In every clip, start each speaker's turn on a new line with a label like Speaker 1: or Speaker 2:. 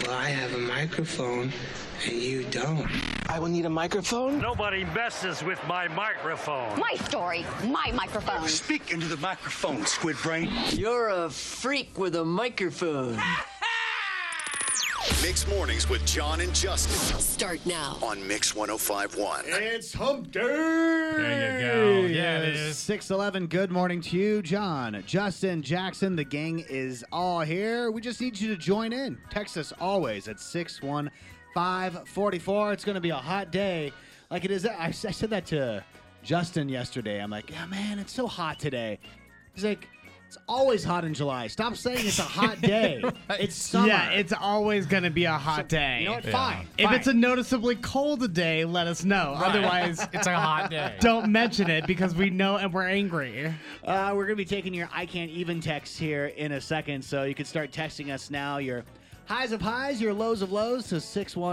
Speaker 1: Well, I have a microphone and you don't.
Speaker 2: I will need a microphone.
Speaker 3: Nobody messes with my microphone.
Speaker 4: My story, my microphone.
Speaker 3: Speak into the microphone, Squid Brain.
Speaker 2: You're a freak with a microphone.
Speaker 5: Mix Mornings with John and Justin.
Speaker 6: Start now
Speaker 5: On Mix 105.1.
Speaker 7: It's hump day.
Speaker 8: There you go. Yeah, it is.
Speaker 7: 6:11. Good morning to you, John, Justin, Jackson. The gang is all here. We just need you to join in. Text us always at 61544. It's going to be a hot day like it is. I said that to Justin yesterday. I'm like, yeah, man, it's so hot today. He's like, it's always hot in July. Stop saying it's a hot day. It's summer.
Speaker 8: Yeah, it's always going to be a hot day.
Speaker 7: You know what? Fine.
Speaker 8: If
Speaker 7: Fine.
Speaker 8: it's a noticeably cold day, let us know. Otherwise,
Speaker 9: It's a hot day.
Speaker 8: don't mention it because we know and we're angry.
Speaker 7: We're going to be taking your I Can't Even text here in a second, so you can start texting us now. Your highs of highs, your lows of lows to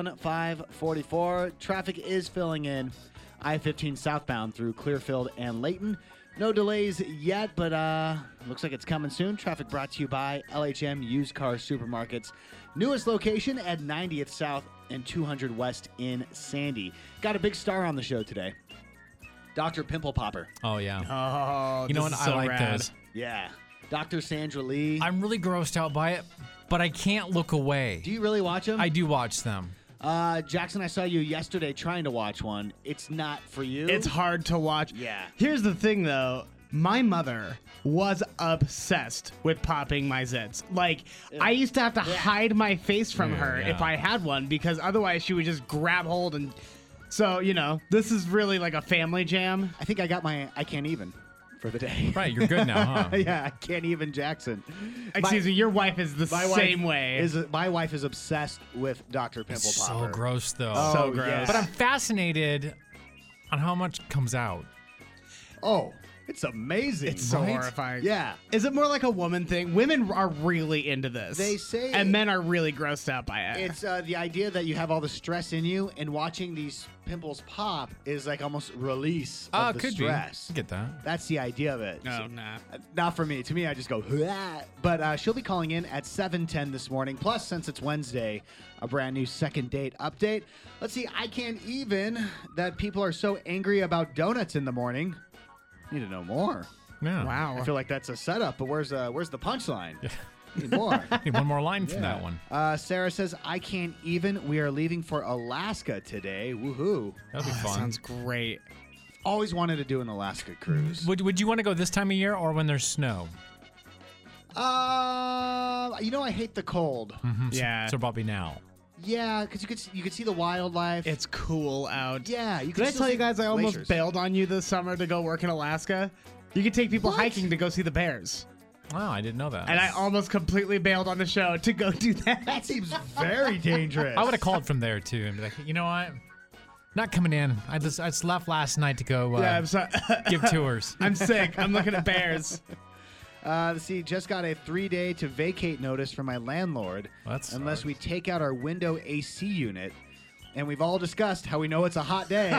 Speaker 7: 61544. Traffic is filling in I-15 southbound through Clearfield and Layton. No delays yet, but looks like it's coming soon. Traffic brought to you by LHM Used Car Supermarkets. Newest location at 90th South and 200 West in Sandy. Got a big star on the show today. Dr. Pimple Popper.
Speaker 9: Oh, yeah.
Speaker 8: Oh,
Speaker 9: You know
Speaker 8: this
Speaker 9: what?
Speaker 8: is so
Speaker 9: I like
Speaker 8: rad.
Speaker 9: those.
Speaker 7: Yeah. Dr. Sandra Lee.
Speaker 9: I'm really grossed out by it, but I can't look away.
Speaker 7: Do you really watch them?
Speaker 9: I do watch them.
Speaker 7: Jackson, I saw you yesterday trying to watch one. It's not for you.
Speaker 8: It's hard to watch.
Speaker 7: Yeah.
Speaker 8: Here's the thing, though. My mother was obsessed with popping my zits. Like, I used to have to hide my face from her
Speaker 9: yeah.
Speaker 8: if I had one because otherwise she would just grab hold and... So, you know, this is really like a family jam.
Speaker 7: I think I got my I Can't Even for the day.
Speaker 9: Right, you're good now, huh?
Speaker 7: Yeah, I Can't Even Jackson.
Speaker 8: Excuse me, your wife is the same way.
Speaker 7: My wife is obsessed with Dr. Pimple
Speaker 9: It's
Speaker 7: Popper.
Speaker 9: so gross, though.
Speaker 7: Oh,
Speaker 8: So gross.
Speaker 7: yes.
Speaker 9: But I'm fascinated on how much comes out.
Speaker 7: Oh, it's amazing.
Speaker 8: It's so
Speaker 9: Right?
Speaker 8: horrifying.
Speaker 7: Yeah.
Speaker 8: Is it more like a woman thing? Women are really into this.
Speaker 7: They say-
Speaker 8: And men are really grossed out by it.
Speaker 7: It's the idea that you have all the stress in you, and watching these pimples pop is like almost release of the
Speaker 9: Could
Speaker 7: stress.
Speaker 9: be. I get that.
Speaker 7: That's the idea of it.
Speaker 8: No, nah.
Speaker 7: Not for me. To me, I just go, "Hua." But she'll be calling in at 7:10 this morning. Plus, since it's Wednesday, a brand new second date update. Let's see. I Can't Even that people are so angry about donuts in the morning. Need to know more.
Speaker 9: Yeah.
Speaker 8: Wow.
Speaker 7: I feel like that's a setup, but where's the punchline? Need more.
Speaker 9: Need one more line from that one.
Speaker 7: Sarah says, I Can't Even. We are leaving for Alaska today. Woohoo.
Speaker 9: That'll be
Speaker 8: That
Speaker 9: fun.
Speaker 8: sounds great.
Speaker 7: Always wanted to do an Alaska cruise.
Speaker 9: Would you want to go this time of year or when there's snow?
Speaker 7: I hate the cold.
Speaker 8: Yeah.
Speaker 9: So probably now.
Speaker 7: Yeah, because you could see the wildlife.
Speaker 8: It's cool out.
Speaker 7: Yeah, you
Speaker 8: Did I
Speaker 7: still
Speaker 8: tell you
Speaker 7: see
Speaker 8: guys I almost
Speaker 7: glaciers.
Speaker 8: bailed on you this summer to go work in Alaska? You could take people
Speaker 7: What?
Speaker 8: hiking to go see the bears.
Speaker 9: Wow, I didn't know that.
Speaker 8: And I almost completely bailed on the show to go do that.
Speaker 7: That seems very dangerous.
Speaker 9: I would have called from there too and be like, you know what? Not coming in. I just left last night to go
Speaker 8: Yeah, I'm sorry.
Speaker 9: give tours.
Speaker 8: I'm sick. I'm looking at bears.
Speaker 7: Let's see, just got a 3-day to vacate notice from my landlord
Speaker 9: Well, that
Speaker 7: unless
Speaker 9: sucks.
Speaker 7: we take out our window AC unit. And we've all discussed how we know it's a hot day.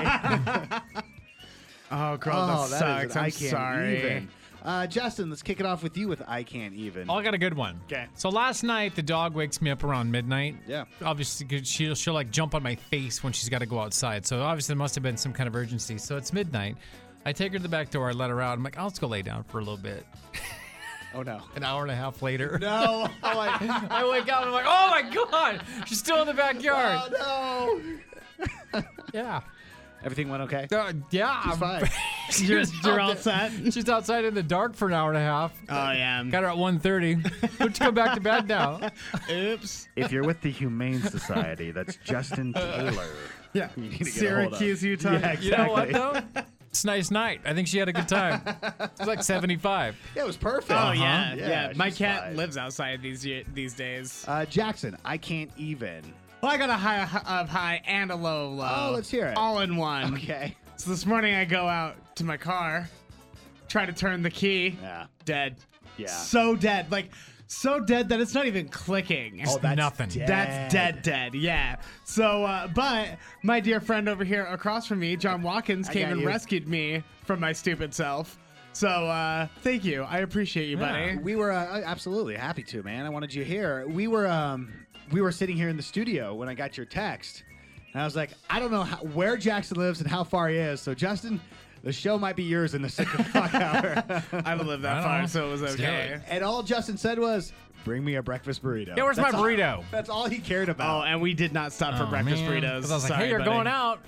Speaker 8: Oh, girl, that
Speaker 7: is
Speaker 8: sucks.
Speaker 7: an
Speaker 8: I'm
Speaker 7: I Can't
Speaker 8: sorry.
Speaker 7: Even. Justin, let's kick it off with you with I Can't Even.
Speaker 9: Oh, I got a good one.
Speaker 7: 'Kay.
Speaker 9: So last night the dog wakes me up around midnight.
Speaker 7: Yeah.
Speaker 9: Obviously, 'cause she'll like jump on my face when she's got to go outside. So obviously there must have been some kind of urgency. So it's midnight. I take her to the back door. I let her out. I'm like, I'll just go lay down for a little bit.
Speaker 7: Oh, no.
Speaker 9: An hour and a half later.
Speaker 7: No.
Speaker 9: I wake up and I'm like, oh my God, she's still in the backyard.
Speaker 7: Oh, no.
Speaker 9: Yeah.
Speaker 7: Everything went okay?
Speaker 9: Yeah.
Speaker 7: She's fine.
Speaker 8: You're all set?
Speaker 9: She's outside in the dark for an hour and a half.
Speaker 8: Oh, yeah.
Speaker 9: Got her at 1:30. Let's go back to bed now.
Speaker 8: Oops.
Speaker 7: If you're with the Humane Society, that's Justin Taylor.
Speaker 8: Yeah.
Speaker 7: You need to get a hold of.
Speaker 8: Syracuse, Utah.
Speaker 7: Yeah,
Speaker 9: You know what,
Speaker 7: exactly.
Speaker 9: though? It's a nice night. I think she had a good time. It's like 75.
Speaker 7: Yeah, it was perfect.
Speaker 8: Oh, yeah.
Speaker 7: Yeah,
Speaker 8: Yeah. My
Speaker 7: she's
Speaker 8: cat
Speaker 7: fine.
Speaker 8: lives outside these days.
Speaker 7: Jackson, I Can't Even.
Speaker 8: Well, I got a high and a low.
Speaker 7: Oh, let's hear it.
Speaker 8: All in one.
Speaker 7: Okay.
Speaker 8: So this morning I go out to my car, try to turn the key.
Speaker 7: Yeah.
Speaker 8: Dead.
Speaker 7: Yeah.
Speaker 8: So dead. Like, so dead that it's not even clicking.
Speaker 7: Oh, that's
Speaker 9: nothing.
Speaker 7: dead.
Speaker 8: That's dead, yeah. So, but my dear friend over here across from me, John Watkins,
Speaker 7: I
Speaker 8: came
Speaker 7: got
Speaker 8: and
Speaker 7: you.
Speaker 8: rescued me from my stupid self. So, thank you. I appreciate you, buddy.
Speaker 7: We were absolutely happy to, man. I wanted you here. We were we were sitting here in the studio when I got your text, and I was like, I don't know where Jackson lives and how far he is. So Justin, the show might be yours in the 6 o'clock hour.
Speaker 8: I don't live that
Speaker 9: I don't
Speaker 8: far,
Speaker 9: know.
Speaker 8: so it was okay.
Speaker 9: Yeah.
Speaker 7: And all Justin said was, "Bring me a breakfast burrito."
Speaker 9: Yeah, where's my burrito?
Speaker 7: That's all he cared about.
Speaker 8: Oh, and we did not stop for breakfast
Speaker 9: man.
Speaker 8: burritos.
Speaker 9: 'Cause I was like,
Speaker 8: Sorry,
Speaker 9: hey, you're
Speaker 8: buddy.
Speaker 9: going out.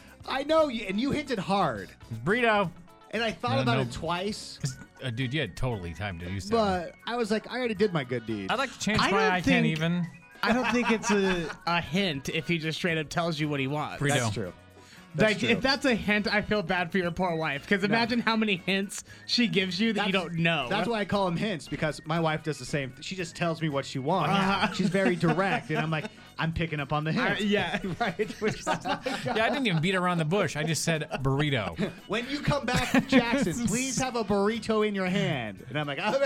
Speaker 7: I know, and you hinted hard.
Speaker 9: Burrito.
Speaker 7: And I thought
Speaker 9: No,
Speaker 7: about
Speaker 9: no.
Speaker 7: it twice,
Speaker 9: Dude, you had totally time to do so.
Speaker 7: but I was like, I already did my good deed.
Speaker 9: I'd like to change
Speaker 8: I
Speaker 9: my
Speaker 8: don't
Speaker 9: I can't
Speaker 8: think-
Speaker 9: even.
Speaker 8: I don't think it's a hint if he just straight up tells you what he wants.
Speaker 9: Burrito.
Speaker 7: That's true. That's
Speaker 8: Like,
Speaker 7: true.
Speaker 8: if that's a hint, I feel bad for your poor wife. Because imagine how many hints she gives you that you don't know.
Speaker 7: That's why I call them hints, because my wife does the same. She just tells me what she wants. She's very direct, and I'm like, I'm picking up on the hints.
Speaker 8: yeah.
Speaker 7: Right. Which is like,
Speaker 9: Yeah, I didn't even beat around the bush. I just said burrito.
Speaker 7: when you come back, Jackson, please have a burrito in your hand. And I'm like, oh,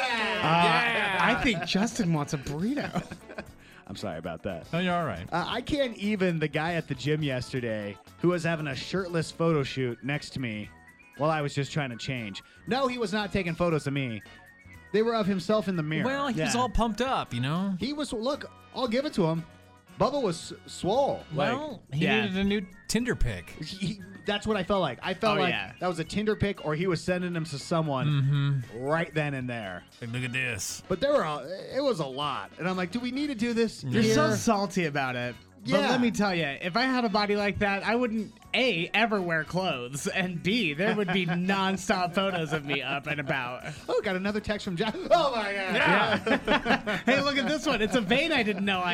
Speaker 9: Yeah.
Speaker 8: I think Justin wants a burrito.
Speaker 7: I'm sorry about that.
Speaker 9: Oh, you're all right.
Speaker 7: I can't even the guy at the gym yesterday who was having a shirtless photo shoot next to me while I was just trying to change. No, he was not taking photos of me. They were of himself in the mirror.
Speaker 9: Well, he was all pumped up, you know?
Speaker 7: he was, look, I'll give it to him. Bubba was swole.
Speaker 9: Well, he
Speaker 8: yeah.
Speaker 9: needed a new Tinder pic.
Speaker 7: That's what I felt like. I felt
Speaker 8: Oh,
Speaker 7: like
Speaker 8: yeah.
Speaker 7: that was a Tinder pic, or he was sending them to someone right then and there.
Speaker 9: Like, look at this.
Speaker 7: But it was a lot. And I'm like, do we need to do this
Speaker 8: You're
Speaker 7: here?
Speaker 8: so salty about it. But
Speaker 7: Yeah.
Speaker 8: let me tell you, if I had a body like that, I wouldn't, A, ever wear clothes, and B, there would be nonstop photos of me up and about.
Speaker 7: Oh, got another text from Jack. Oh, my God.
Speaker 9: Yeah.
Speaker 8: Hey, look at this one. It's a vein I didn't know I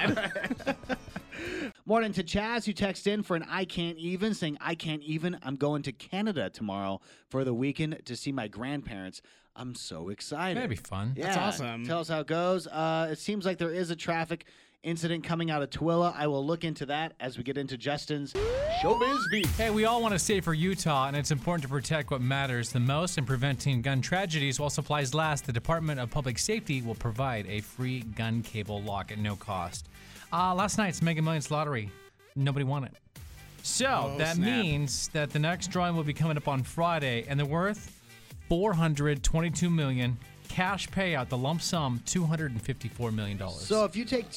Speaker 8: had.
Speaker 7: Morning to Chaz, who texted in for an I Can't Even, saying, I can't even. I'm going to Canada tomorrow for the weekend to see my grandparents. I'm so excited.
Speaker 9: That'd be fun.
Speaker 7: Yeah,
Speaker 8: That's awesome.
Speaker 7: Tell us how it goes. It seems like there is a traffic incident coming out of Tooele. I will look into that as we get into Justin's Showbiz Beat.
Speaker 9: Hey, we all want to safer Utah, and it's important to protect what matters the most in preventing gun tragedies. While supplies last, the Department of Public Safety will provide a free gun cable lock at no cost. Last night's Mega Millions lottery, nobody won it. So that
Speaker 8: snap.
Speaker 9: means that the next drawing will be coming up on Friday, and they're worth $422 million. Cash payout, the lump sum, $254 million.
Speaker 7: So if you take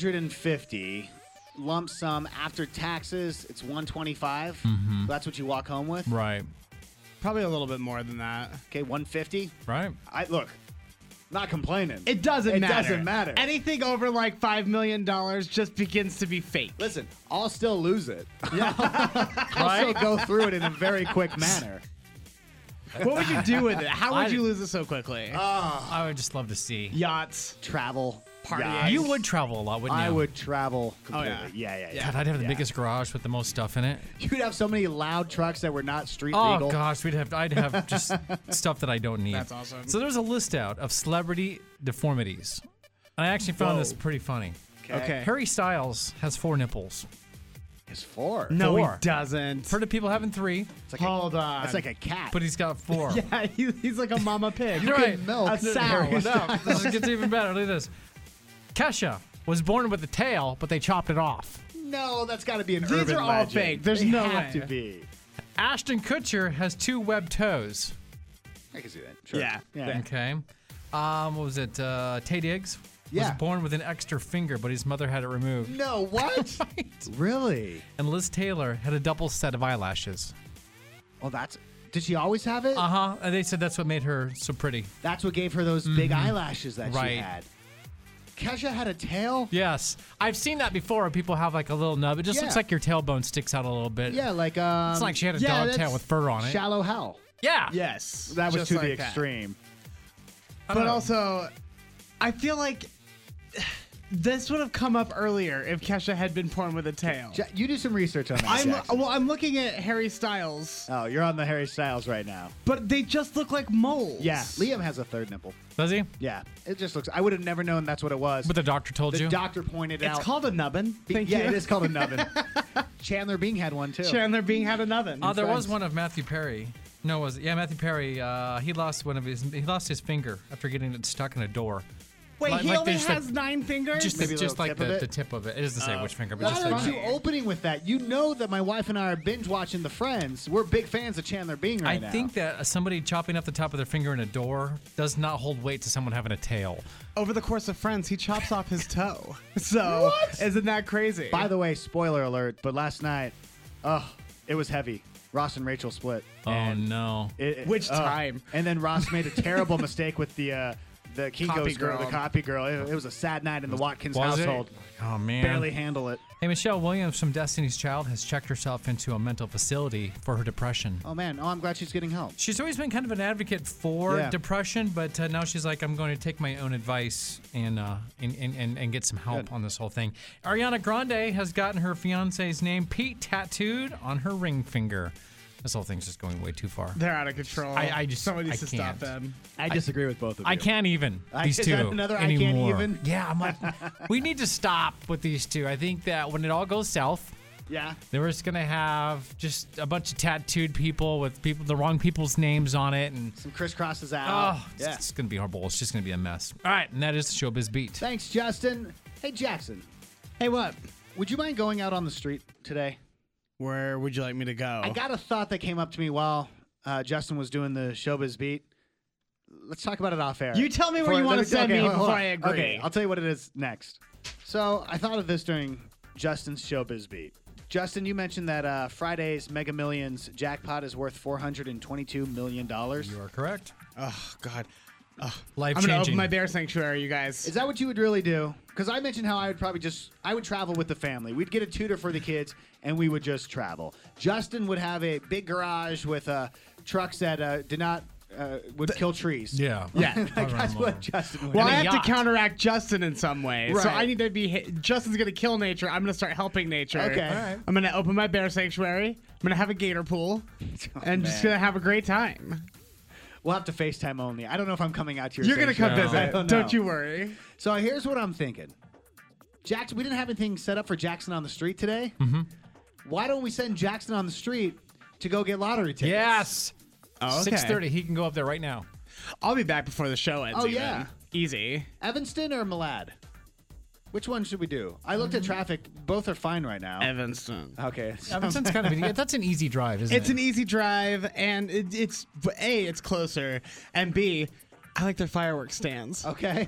Speaker 7: 250 lump sum after taxes, it's 125. That's what you walk home with.
Speaker 9: right,
Speaker 8: Probably a little bit more than that.
Speaker 7: Okay, 150.
Speaker 9: right.
Speaker 7: I look, not complaining.
Speaker 8: It doesn't
Speaker 7: It
Speaker 8: matter.
Speaker 7: doesn't matter.
Speaker 8: Anything over like $5 million just begins to be fake.
Speaker 7: Listen, I'll still lose it. Yeah, I'll still go through it in a very quick manner.
Speaker 8: What would you do with it? How would
Speaker 9: I-
Speaker 8: you lose it so quickly?
Speaker 9: I would just love to see.
Speaker 8: Yachts.
Speaker 7: Travel,
Speaker 8: Party
Speaker 7: yachts.
Speaker 8: eggs.
Speaker 9: You would travel a lot, wouldn't you?
Speaker 7: I would travel
Speaker 8: Oh,
Speaker 7: completely.
Speaker 8: yeah.
Speaker 7: Yeah.
Speaker 9: God, I'd have the biggest garage with the most stuff in it.
Speaker 7: You'd have so many loud trucks that were not street
Speaker 9: Oh
Speaker 7: legal.
Speaker 9: gosh, I'd have just stuff that I don't need.
Speaker 8: That's awesome.
Speaker 9: So there's a list out of celebrity deformities. And I actually found this pretty funny.
Speaker 8: Okay.
Speaker 9: Harry Styles has 4 nipples.
Speaker 7: It's 4.
Speaker 8: No,
Speaker 9: 4.
Speaker 8: he doesn't.
Speaker 9: Heard of people having 3,
Speaker 7: It's like
Speaker 8: Hold on.
Speaker 7: It's like a cat.
Speaker 9: but he's got 4.
Speaker 8: Yeah, he's like a mama pig.
Speaker 9: You're right.
Speaker 7: milk
Speaker 8: A sow.
Speaker 9: No, this gets even better. Look at this. Kesha was born with a tail, but they chopped it off.
Speaker 7: No, that's got to be an
Speaker 8: These
Speaker 7: urban
Speaker 8: are all
Speaker 7: legend.
Speaker 8: fake. There's
Speaker 7: They
Speaker 8: no
Speaker 7: have
Speaker 8: way.
Speaker 7: to be.
Speaker 9: Ashton Kutcher has 2 webbed toes.
Speaker 7: I can see that. Sure.
Speaker 8: Yeah.
Speaker 9: Okay. What was it? Tay Diggs
Speaker 7: Yeah.
Speaker 9: was born with an extra finger, but his mother had it removed.
Speaker 7: No, what? Really?
Speaker 9: And Liz Taylor had a double set of eyelashes.
Speaker 7: Oh, that's. Did she always have it?
Speaker 9: And they said that's what made her so pretty.
Speaker 7: That's what gave her those big eyelashes that she
Speaker 9: Right.
Speaker 7: had. Kesha had a tail?
Speaker 9: Yes, I've seen that before. People have like a little nub. It just
Speaker 7: Yeah.
Speaker 9: looks like your tailbone sticks out a little bit.
Speaker 7: Yeah, like
Speaker 9: It's like she had a dog tail with fur on it.
Speaker 7: Shallow hell.
Speaker 9: Yeah.
Speaker 8: Yes.
Speaker 7: That was
Speaker 8: just
Speaker 7: to
Speaker 8: like
Speaker 7: the
Speaker 8: that.
Speaker 7: extreme.
Speaker 8: But also, I feel like this would have come up earlier if Kesha had been born with a tail.
Speaker 7: You do some research on that. Jackson.
Speaker 8: I'm looking at Harry Styles,
Speaker 7: Oh, you're on the Harry Styles right now.
Speaker 8: but they just look like moles.
Speaker 7: Yeah, Liam has a third nipple.
Speaker 9: Does he?
Speaker 7: Yeah, it just looks. I would have never known that's what it was.
Speaker 9: But the doctor told
Speaker 7: the
Speaker 9: you.
Speaker 7: doctor pointed
Speaker 8: It's
Speaker 7: out.
Speaker 8: called a nubbin. Thank
Speaker 7: yeah,
Speaker 8: you.
Speaker 7: it is called a nubbin. Chandler Bing had one too.
Speaker 8: Chandler Bing had a nubbin.
Speaker 9: There was
Speaker 7: friends.
Speaker 9: one of Matthew Perry. No, was it? Yeah, Matthew Perry. He lost his finger after getting it stuck in a door.
Speaker 8: Wait,
Speaker 9: Like-
Speaker 8: he
Speaker 9: like
Speaker 8: only
Speaker 9: there's
Speaker 8: has
Speaker 9: the-
Speaker 8: 9 fingers?
Speaker 9: Just
Speaker 7: Maybe a little
Speaker 9: like
Speaker 7: tip of it?
Speaker 9: the tip of it. It doesn't say which finger, but
Speaker 7: Why
Speaker 9: just
Speaker 7: aren't
Speaker 9: the
Speaker 7: you opening with that? You know that my wife and I are binge watching The Friends. We're big fans of Chandler Bing right now.
Speaker 9: I think that somebody chopping off the top of their finger in a door does not hold weight to someone having a tail.
Speaker 8: Over the course of Friends, he chops off his toe. So, isn't that crazy?
Speaker 7: By the way, spoiler alert, but last night, it was heavy. Ross and Rachel split.
Speaker 9: Oh
Speaker 7: And
Speaker 9: no!
Speaker 8: Which time?
Speaker 7: And then Ross made a terrible mistake with the Kinko's
Speaker 8: Copy
Speaker 7: girl, the
Speaker 8: girl.
Speaker 7: copy girl. It was a sad night in the Watkins
Speaker 9: Was it?
Speaker 7: household.
Speaker 9: Oh man!
Speaker 7: Barely handle it.
Speaker 9: Hey, Michelle Williams from Destiny's Child has checked herself into a mental facility for her depression.
Speaker 7: Oh man, I'm glad she's getting help.
Speaker 9: She's always been kind of an advocate for
Speaker 7: Yeah.
Speaker 9: depression, but now she's like, I'm going to take my own advice and get some help
Speaker 7: Good.
Speaker 9: on this whole thing. Ariana Grande has gotten her fiance's name Pete tattooed on her ring finger. This whole thing's just going way too far.
Speaker 8: They're out of control.
Speaker 9: I just-
Speaker 8: Someone needs
Speaker 9: I
Speaker 8: to stop
Speaker 9: can't.
Speaker 8: them.
Speaker 7: I disagree with both of you.
Speaker 9: I can't even these
Speaker 7: is
Speaker 9: two
Speaker 7: that another I can't
Speaker 9: anymore.
Speaker 7: even?
Speaker 9: Yeah, I'm like, we need to stop with these two. I think that when it all goes south,
Speaker 7: Yeah.
Speaker 9: they were just gonna have just a bunch of tattooed people with the wrong people's names on it, and
Speaker 7: Some crisscrosses out.
Speaker 9: oh,
Speaker 7: yeah.
Speaker 9: it's gonna be horrible. It's just gonna be a mess. All right, and that is the Showbiz Beat.
Speaker 7: Thanks, Justin. Hey, Jackson,
Speaker 8: Hey, what?
Speaker 7: would you mind going out on the street today?
Speaker 8: Where would you like me to go?
Speaker 7: I got a thought that came up to me while Justin was doing the Showbiz Beat. Let's talk about it off air.
Speaker 8: You tell me where you wanna send me
Speaker 7: hold
Speaker 8: before
Speaker 7: on.
Speaker 8: I agree.
Speaker 7: Okay, I'll tell you what it is next. So I thought of this during Justin's Showbiz Beat. Justin, you mentioned that Friday's Mega Millions jackpot is worth $422 million.
Speaker 9: You are correct.
Speaker 8: Oh, God.
Speaker 9: Life
Speaker 8: I'm going to open
Speaker 9: changing.
Speaker 8: my bear sanctuary, you guys.
Speaker 7: Is that what you would really do? Because I mentioned how I would probably I would travel with the family. We'd get a tutor for the kids, and we would just travel. Justin would have a big garage with trucks that did not would kill trees.
Speaker 9: Yeah.
Speaker 7: Like,
Speaker 9: I'll run
Speaker 7: that's
Speaker 9: them
Speaker 7: what
Speaker 9: over.
Speaker 7: Justin would
Speaker 8: Well,
Speaker 7: do.
Speaker 8: I have
Speaker 9: yacht.
Speaker 8: to counteract Justin in some way. So
Speaker 7: Right.
Speaker 8: I need to be. Justin's going to kill nature. I'm going to start helping nature.
Speaker 7: Okay. All right.
Speaker 8: I'm going to open my bear sanctuary. I'm going to have a gator pool. and just
Speaker 7: man.
Speaker 8: going to have a great time.
Speaker 7: We'll have to FaceTime only. I don't know if I'm coming out to your
Speaker 8: You're going to come
Speaker 7: sanctuary. I
Speaker 8: visit.
Speaker 7: don't know.
Speaker 8: Don't you worry.
Speaker 7: So here's what I'm thinking. Jackson, we didn't have anything set up for Jackson on the street today. Mm-hmm. Why don't we send Jackson on the street to go get lottery tickets?
Speaker 9: Yes.
Speaker 8: Oh, okay.
Speaker 9: 6:30. He can go up there right now.
Speaker 8: I'll be back before the show ends.
Speaker 7: Oh,
Speaker 8: even.
Speaker 7: yeah.
Speaker 8: Easy.
Speaker 7: Evanston or Malad? Which one should we do? I looked at traffic. Both are fine right now.
Speaker 8: Evanston.
Speaker 7: Okay.
Speaker 9: Evanston's kind of that's an easy drive, isn't
Speaker 8: It's
Speaker 9: it?
Speaker 8: an easy drive, and it's A, it's closer, and B, I like their fireworks stands.
Speaker 7: Okay.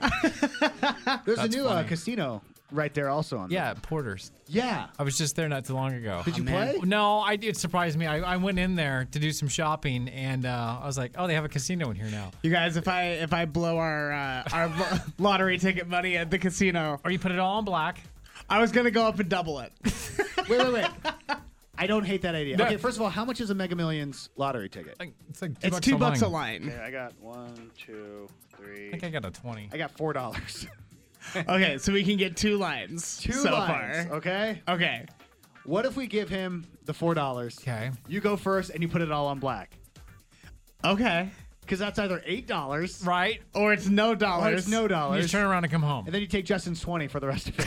Speaker 7: There's a
Speaker 9: That's
Speaker 7: new
Speaker 9: funny.
Speaker 7: casino right there also on
Speaker 9: Yeah, Porter's.
Speaker 7: Yeah.
Speaker 9: I was just there not too long ago.
Speaker 7: Did you
Speaker 8: man.
Speaker 7: play?
Speaker 9: No, it surprised me. I went in there to do some shopping, and I was like, oh, they have a casino in here now.
Speaker 8: You guys, if I blow our lottery ticket money at the casino,
Speaker 9: Or you put it all on black.
Speaker 8: I was gonna go up and double it.
Speaker 7: Wait. I don't hate that idea.
Speaker 9: No.
Speaker 7: Okay, first of all, how much is a Mega Millions lottery ticket?
Speaker 9: It's like
Speaker 8: It's $2 a line.
Speaker 7: Okay, I got 1, 2, 3.
Speaker 9: I think I got a 20.
Speaker 7: I got $4.
Speaker 8: Okay, so we can get 2 lines
Speaker 7: Two
Speaker 8: so
Speaker 7: lines,
Speaker 8: far.
Speaker 7: okay?
Speaker 8: Okay.
Speaker 7: What if we give him the $4?
Speaker 9: Okay.
Speaker 7: You go first and you put it all on black.
Speaker 8: Okay.
Speaker 7: Because that's either $8
Speaker 9: Right.
Speaker 8: Or it's no
Speaker 7: or
Speaker 8: dollars.
Speaker 7: it's no
Speaker 9: You
Speaker 7: dollars.
Speaker 9: just turn around and come home.
Speaker 7: And then you take Justin's 20 for the rest of it.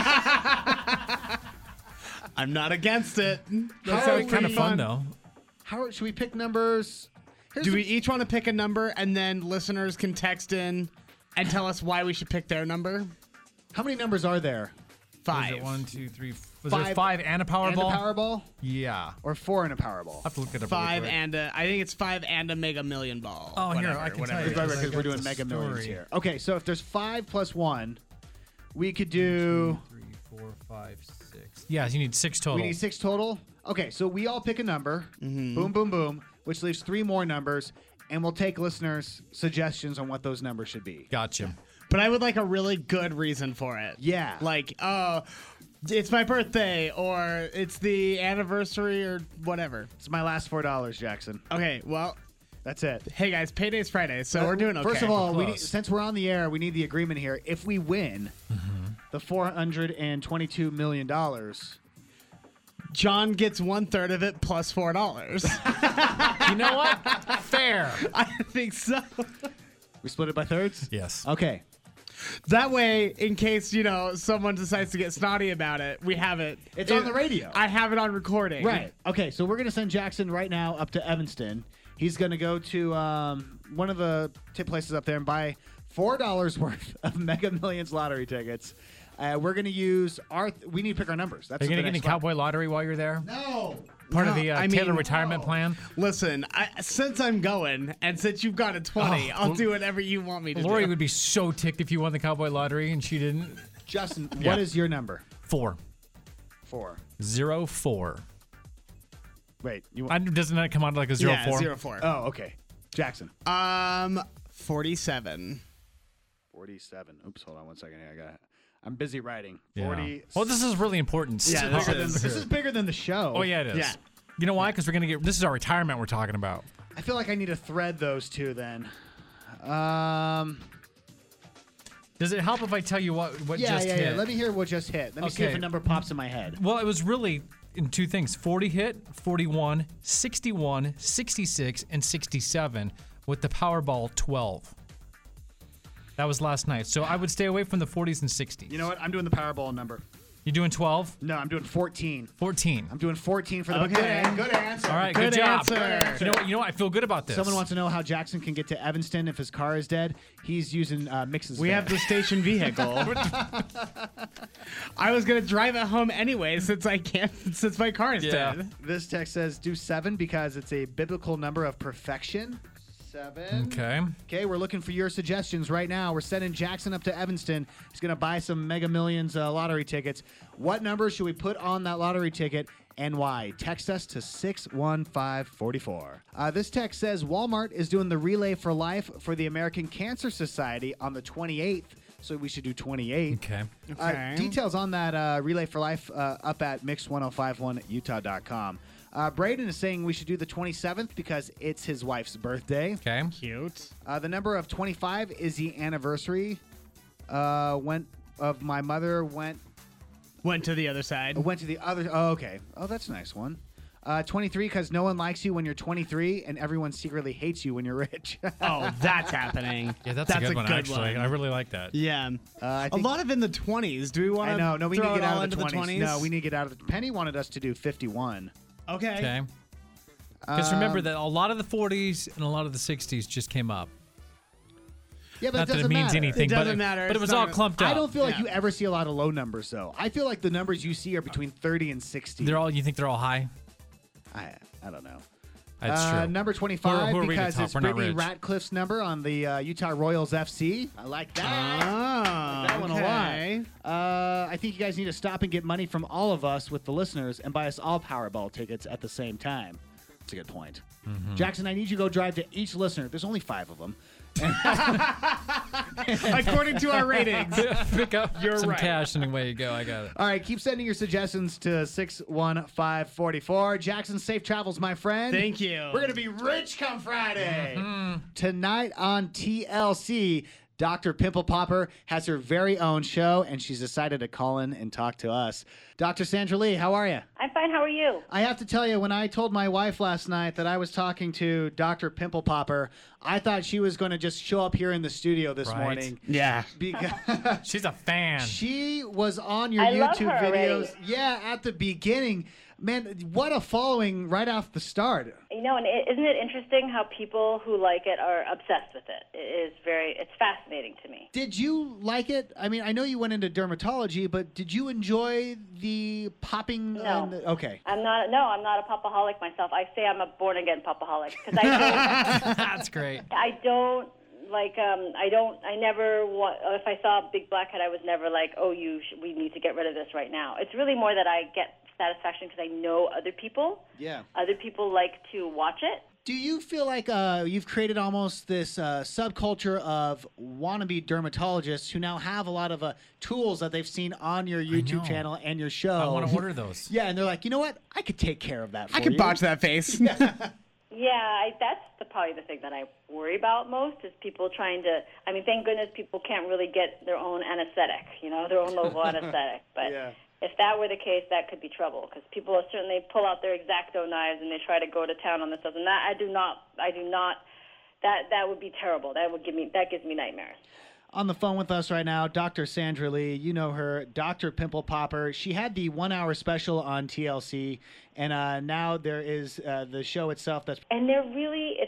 Speaker 8: I'm not against it.
Speaker 7: How
Speaker 9: That
Speaker 7: are
Speaker 9: sounds kind of
Speaker 7: we-
Speaker 9: fun, though.
Speaker 7: Should we pick numbers? Here's
Speaker 8: Do
Speaker 7: the-
Speaker 8: we each want to pick a number, and then listeners can text in and tell us why we should pick their number?
Speaker 7: How many numbers are there?
Speaker 8: 5.
Speaker 9: Was it 1, 2, 3? Was
Speaker 7: Five
Speaker 9: there 5 and a Powerball?
Speaker 7: And a Powerball?
Speaker 9: Yeah.
Speaker 7: Or 4 and a Powerball?
Speaker 9: I'll have to look it up.
Speaker 8: 5
Speaker 9: really quick.
Speaker 8: and I think it's 5 and a Mega Million ball.
Speaker 9: Oh, here,
Speaker 8: Whatever,
Speaker 9: I can
Speaker 8: whatever
Speaker 9: tell you.
Speaker 8: it is.
Speaker 7: Right,
Speaker 9: I
Speaker 7: because we're
Speaker 9: got
Speaker 7: doing
Speaker 9: the
Speaker 7: Mega Millions
Speaker 9: story.
Speaker 7: here. Okay, so if there's 5 plus 1, we could do...
Speaker 9: 3, 4, 5, 6. Yeah, you need 6 total.
Speaker 7: We need 6 total? Okay, so we all pick a number. Boom, boom, boom. Which leaves 3 more numbers. And we'll take listeners' suggestions on what those numbers should be.
Speaker 9: Gotcha.
Speaker 8: But I would like a really good reason for it.
Speaker 7: Yeah.
Speaker 8: Like, it's my birthday, or it's the anniversary, or whatever.
Speaker 7: It's my last $4, Jackson.
Speaker 8: Okay, well,
Speaker 7: That's it.
Speaker 8: hey guys, payday's Friday, so we're doing okay.
Speaker 7: First of all,
Speaker 9: We're close.
Speaker 7: since we're on the air, we need the agreement here. If we win the $422 million,
Speaker 8: John gets 1/3 of it plus $4.
Speaker 9: You know what? Fair.
Speaker 8: I think so.
Speaker 7: we split it by thirds?
Speaker 9: Yes.
Speaker 7: Okay.
Speaker 8: That way, in case, someone decides to get snotty about it, we have it.
Speaker 7: It's on the radio.
Speaker 8: I have it on recording.
Speaker 7: Right. Okay, so we're going to send Jackson right now up to Evanston. He's going to go to one of the tip places up there and buy $4 worth of Mega Millions lottery tickets. We're going to use we need to pick our numbers. That's
Speaker 9: Are you
Speaker 7: the
Speaker 9: going to get
Speaker 7: next
Speaker 9: any Cowboy Lottery while you're there?
Speaker 7: No.
Speaker 9: Part of
Speaker 8: No,
Speaker 9: the
Speaker 8: I
Speaker 9: Taylor
Speaker 8: mean,
Speaker 9: retirement plan?
Speaker 8: Listen, since I'm going and since you've got a 20, I'll do whatever you want me to
Speaker 9: Lori
Speaker 8: do.
Speaker 9: would be so ticked if you won the Cowboy Lottery and she didn't.
Speaker 7: Justin,
Speaker 9: Yeah.
Speaker 7: what is your number?
Speaker 9: 4.
Speaker 7: 4. Wait.
Speaker 9: Doesn't that come out like a 0-4?
Speaker 8: Yeah, 0-4.
Speaker 7: Oh, okay. Jackson.
Speaker 8: 47.
Speaker 7: 47. Oops, hold on one second here. I'm busy writing.
Speaker 9: Yeah.
Speaker 7: 40.
Speaker 9: Well, this is really important.
Speaker 8: Yeah,
Speaker 7: This is bigger than the show.
Speaker 9: Oh, yeah, it is.
Speaker 8: Yeah.
Speaker 9: You know why? Because we're going to get. This is our retirement we're talking about.
Speaker 7: I feel like I need to thread those two then.
Speaker 9: Does it help if I tell you what just hit?
Speaker 7: Yeah. Let me hear what just hit. Let me see if
Speaker 9: Okay.
Speaker 7: a number pops in my head.
Speaker 9: Well, it was really in two things. 40 hit, 41, 61, 66, and 67 with the Powerball 12. That was last night. So I would stay away from the 40s and 60s.
Speaker 7: You know what? I'm doing the Powerball number.
Speaker 9: You doing 12?
Speaker 7: No, I'm doing 14.
Speaker 9: 14.
Speaker 7: I'm doing 14 for the
Speaker 8: Okay.
Speaker 7: good answer.
Speaker 9: All right,
Speaker 8: Good
Speaker 9: good job.
Speaker 8: answer.
Speaker 9: You know what? I feel good about this.
Speaker 7: Someone wants to know how Jackson can get to Evanston if his car is dead. He's using Mixon's
Speaker 8: We
Speaker 7: van.
Speaker 8: have the station vehicle. I was gonna drive it home anyway since I can't since my car is
Speaker 9: Yeah.
Speaker 8: dead.
Speaker 7: This text says do 7 because it's a biblical number of perfection. 7.
Speaker 9: Okay.
Speaker 7: Okay, we're looking for your suggestions right now. We're sending Jackson up to Evanston. He's going to buy some Mega Millions lottery tickets. What number should we put on that lottery ticket and why? Text us to 61544. This text says Walmart is doing the Relay for Life for the American Cancer Society on the 28th. So we should do 28.
Speaker 9: Okay.
Speaker 8: Okay.
Speaker 7: Details on that Relay for Life up at mix1051utah.com. Braden is saying we should do the 27th because it's his wife's birthday.
Speaker 9: Okay.
Speaker 8: Cute.
Speaker 7: The number of 25 is the anniversary. Went of my mother went
Speaker 8: Went to the other side.
Speaker 7: to the other. Oh, okay. Oh, that's a nice one. 23 because no one likes you when you're 23 and everyone secretly hates you when you're rich.
Speaker 8: Oh, that's happening.
Speaker 9: Yeah, that's a good one, actually. I really like that.
Speaker 8: Yeah.
Speaker 7: I
Speaker 8: A
Speaker 7: think-
Speaker 8: lot of in the 20s. Do we want to
Speaker 7: I know. No, we need
Speaker 8: throw
Speaker 7: to get
Speaker 8: it all
Speaker 7: out of
Speaker 8: into
Speaker 7: the 20s. No, we need to get out of the. Penny wanted us to do 51.
Speaker 8: Okay.
Speaker 9: Okay. Because remember that a lot of the 40s and a lot of the 60s just came up.
Speaker 7: Yeah, but
Speaker 9: Not
Speaker 7: it
Speaker 9: that it
Speaker 7: doesn't
Speaker 9: means
Speaker 7: matter.
Speaker 9: anything,
Speaker 8: It doesn't matter.
Speaker 9: but it
Speaker 8: It's
Speaker 9: was
Speaker 8: not
Speaker 9: all
Speaker 8: gonna-
Speaker 9: clumped up.
Speaker 7: I don't feel like
Speaker 8: Yeah.
Speaker 7: you ever see a lot of low numbers, though. I feel like the numbers you see are between 30 and 60.
Speaker 9: You think they're all high?
Speaker 7: I don't know.
Speaker 9: That's true.
Speaker 7: Number 25
Speaker 9: Who are we to
Speaker 7: because
Speaker 9: top?
Speaker 7: it's
Speaker 9: We're not
Speaker 7: Brittany
Speaker 9: rich.
Speaker 7: Ratcliffe's number on the Utah Royals FC. I like that.
Speaker 8: Oh,
Speaker 7: That one
Speaker 8: okay.
Speaker 7: a lot. I think you guys need to stop and get money from all of us with the listeners and buy us all Powerball tickets at the same time. That's a good point.
Speaker 9: Mm-hmm.
Speaker 7: Jackson, I need you to go drive to each listener. There's only 5 of them.
Speaker 8: According to our ratings.
Speaker 9: Pick up
Speaker 8: You're
Speaker 9: some
Speaker 8: right.
Speaker 9: cash and away you go. I got it.
Speaker 7: All right, keep sending your suggestions to 61544. Jackson, safe travels, my friend.
Speaker 8: Thank you.
Speaker 7: We're going to be rich come Friday.
Speaker 9: Mm-hmm.
Speaker 7: Tonight on TLC, Dr. Pimple Popper has her very own show, and she's decided to call in and talk to us. Dr. Sandra Lee, how are you?
Speaker 4: I'm fine. How are you?
Speaker 7: I have to tell you, when I told my wife last night that I was talking to Dr. Pimple Popper, I thought she was going to just show up here in the studio this
Speaker 9: Right.
Speaker 7: morning.
Speaker 8: Yeah.
Speaker 7: Because
Speaker 9: She's a fan.
Speaker 7: she was on your
Speaker 4: I love
Speaker 7: YouTube
Speaker 4: her
Speaker 7: videos.
Speaker 4: already.
Speaker 7: Yeah, at the beginning. Man, what a following right off the start.
Speaker 4: You know, and isn't it interesting how people who like it are obsessed with it? It's fascinating to me.
Speaker 7: Did you like it? I mean, I know you went into dermatology, but did you enjoy the popping?
Speaker 4: No.
Speaker 7: Okay.
Speaker 4: I'm not a popaholic myself. I say I'm a born again popaholic because I
Speaker 9: That's great.
Speaker 4: I don't like I never want, if I saw a big blackhead I was never like, oh, we need to get rid of this right now. It's really more that I get satisfaction because I know other people.
Speaker 7: Yeah.
Speaker 4: Other people like to watch it.
Speaker 7: Do you feel like you've created almost this subculture of wannabe dermatologists who now have a lot of tools that they've seen on your YouTube
Speaker 9: know.
Speaker 7: channel and your show?
Speaker 9: I want to order those.
Speaker 7: Yeah, and they're like, you know what? I could take care of that for
Speaker 8: I could
Speaker 7: you.
Speaker 8: botch that face.
Speaker 4: Yeah, that's probably the thing that I worry about most is people trying to. I mean, thank goodness people can't really get their own anesthetic, their own local anesthetic. But
Speaker 7: Yeah.
Speaker 4: if that were the case, that could be trouble because people will certainly pull out their X-Acto knives and they try to go to town on this stuff. And that I do not. That would be terrible. That gives me nightmares.
Speaker 7: On the phone with us right now, Dr. Sandra Lee. You know her, Dr. Pimple Popper. She had the 1-hour special on TLC, and now there is the show itself.
Speaker 4: And they're really,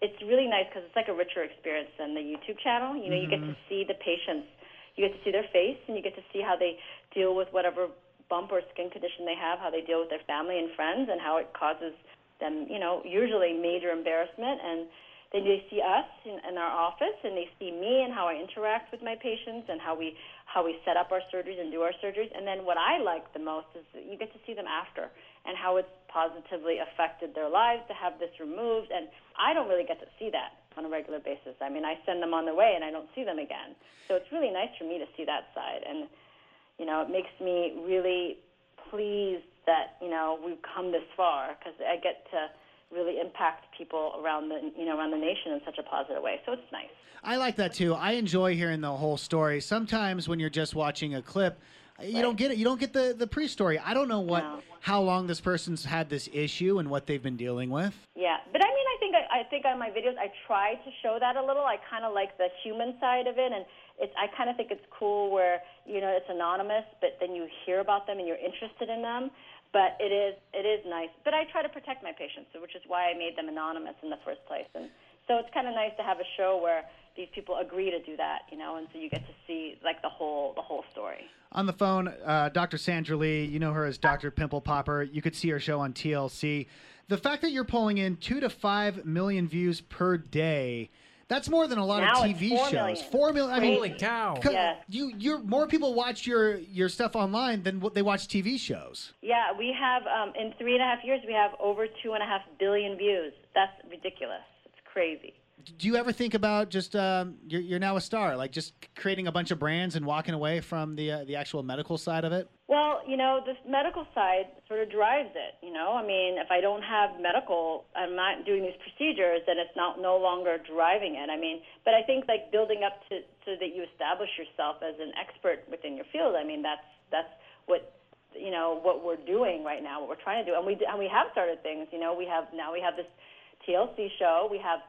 Speaker 4: it's really nice because it's like a richer experience than the YouTube channel. You know, you get to see the patients, you get to see their face, and you get to see how they deal with whatever bump or skin condition they have, how they deal with their family and friends, and how it causes them, you know, usually major embarrassment. And then they see us in our office, and they see me and how I interact with my patients and how we set up our surgeries and do our surgeries. And then what I like the most is that you get to see them after and how it's positively affected their lives to have this removed. And I don't really get to see that on a regular basis. I mean, I send them on their way, and I don't see them again. So it's really nice for me to see that side. And, you know, it makes me really pleased that, you know, we've come this far because I get to really impact people around the nation in such a positive way. So it's nice.
Speaker 7: I like that too. I enjoy hearing the whole story. Sometimes when you're just watching a clip, you don't get it. You don't get the pre-story. I don't know how long this person's had this issue and what they've been dealing with.
Speaker 4: Yeah, but I mean, I think on my videos I try to show that a little. I kind of like the human side of it, and I kind of think it's cool where, you know, it's anonymous, but then you hear about them and you're interested in them. But it is nice. But I try to protect my patients, which is why I made them anonymous in the first place. And so it's kind of nice to have a show where these people agree to do that, you know, and so you get to see like the whole story.
Speaker 7: On the phone, Dr. Sandra Lee, you know her as Dr. Pimple Popper. You could see her show on TLC. The fact that you're pulling in 2 to 5 million views per day, that's more than a lot
Speaker 4: Now
Speaker 7: of
Speaker 4: it's
Speaker 7: TV
Speaker 4: 4
Speaker 7: shows.
Speaker 4: million.
Speaker 7: 4 million. I mean,
Speaker 9: Holy cow.
Speaker 4: Yes.
Speaker 7: You're more people watch your stuff online than what they watch TV shows.
Speaker 4: Yeah, we have, in 3.5 years, we have over 2.5 billion views. That's ridiculous. It's crazy.
Speaker 7: Do you ever think about just you're now a star, like just creating a bunch of brands and walking away from the actual medical side of it?
Speaker 4: Well, you know, this medical side sort of drives it, you know. I mean, if I don't have medical, I'm not doing these procedures, then it's no longer driving it. I mean, but I think like building up to so that you establish yourself as an expert within your field. I mean, that's what, you know, what we're doing right now, what we're trying to do. And we have started things, you know. We have this TLC show. We have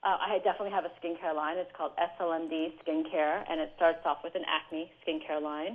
Speaker 4: I definitely have a skincare line. It's called SLMD Skincare, and it starts off with an acne skincare line.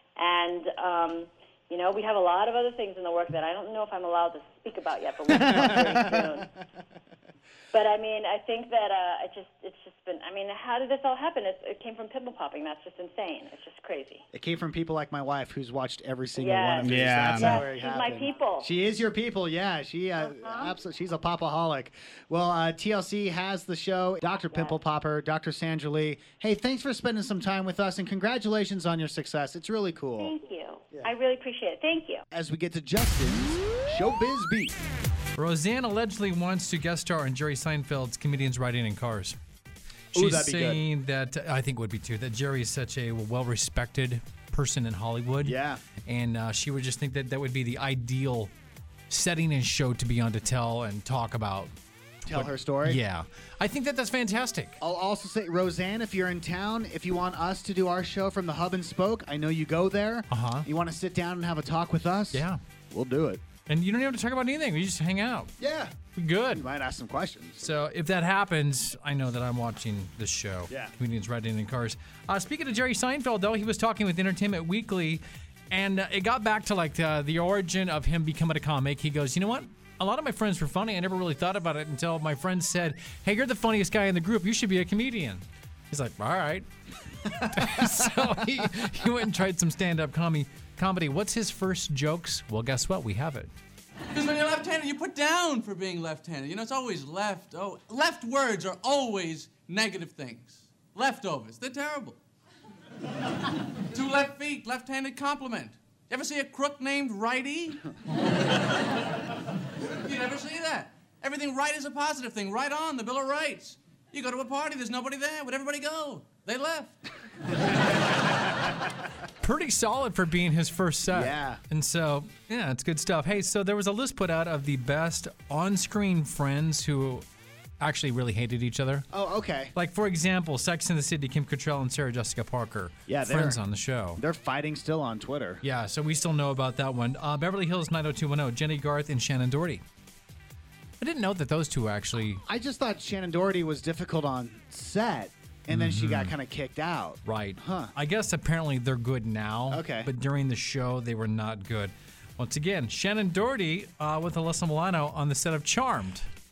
Speaker 4: And, you know, we have a lot of other things in the work that I don't know if I'm allowed to speak about yet, but we'll talk very soon. But, I mean, I think that it's just been, I mean, how did this all happen? It came from pimple popping. That's just insane. It's just crazy.
Speaker 7: It came from people like my wife who's watched every single one of these.
Speaker 8: Yeah.
Speaker 7: That's how it
Speaker 4: She's my
Speaker 7: happened.
Speaker 4: people.
Speaker 7: She is your people, yeah. She absolutely, she's a popaholic. Well, TLC has the show. Dr. Pimple Popper, Dr. Sandra Lee. Hey, thanks for spending some time with us, and congratulations on your success. It's really cool.
Speaker 4: Thank you. I really appreciate it. Thank you.
Speaker 7: As we get to Justin's Showbiz Beat.
Speaker 9: Roseanne allegedly wants to guest star in Jerry Seinfeld's Comedians Riding in Cars. She's
Speaker 7: that'd be good.
Speaker 9: saying that, I think would be too, that Jerry is such a well-respected person in Hollywood.
Speaker 7: Yeah.
Speaker 9: And she would just think that would be the ideal setting and show to be on to tell and talk about.
Speaker 7: Tell her story?
Speaker 9: Yeah. I think that's fantastic.
Speaker 7: I'll also say, Roseanne, if you're in town, if you want us to do our show from the Hub and Spoke, I know you go there.
Speaker 9: Uh-huh.
Speaker 7: You want to sit down and have a talk with us?
Speaker 9: Yeah.
Speaker 7: We'll do it.
Speaker 9: And you don't even have to talk about anything. We just hang out.
Speaker 7: Yeah.
Speaker 9: We're good.
Speaker 7: You might ask some questions.
Speaker 9: So if that happens, I know that I'm watching this show.
Speaker 7: Yeah.
Speaker 9: Comedians Riding in Cars. Speaking of Jerry Seinfeld, though, he was talking with Entertainment Weekly, and it got back to like the origin of him becoming a comic. He goes, you know what? A lot of my friends were funny. I never really thought about it until my friends said, hey, you're the funniest guy in the group. You should be a comedian. He's like, all right. So he went and tried some stand-up comedy. What's his first jokes? Well, guess what? We have it.
Speaker 6: Because when you're left-handed, you put down for being left-handed. You know, it's always left. Oh, left words are always negative things. Leftovers, they're terrible. 2 left feet, left-handed compliment. You ever see a crook named Righty? You never see that. Everything right is a positive thing. Right on, the Bill of Rights. You go to a party, there's nobody there. Where'd everybody go? They left.
Speaker 9: Pretty solid for being his first set.
Speaker 7: Yeah.
Speaker 9: And so, yeah, it's good stuff. Hey, so there was a list put out of the best on-screen friends who actually really hated each other.
Speaker 7: Oh, okay.
Speaker 9: Like, for example, Sex and the City, Kim Cattrall and Sarah Jessica Parker.
Speaker 7: Yeah,
Speaker 9: friends on the show.
Speaker 7: They're fighting still on Twitter.
Speaker 9: Yeah, so we still know about that one. Beverly Hills 90210, Jenny Garth and Shannon Doherty. I didn't know that those two actually...
Speaker 7: I just thought Shannon Doherty was difficult on set, and then she got kind of kicked out.
Speaker 9: Right.
Speaker 7: Huh.
Speaker 9: I guess apparently they're good now.
Speaker 7: Okay.
Speaker 9: But during the show, they were not good. Once again, Shannon Doherty with Alyssa Milano on the set of Charmed.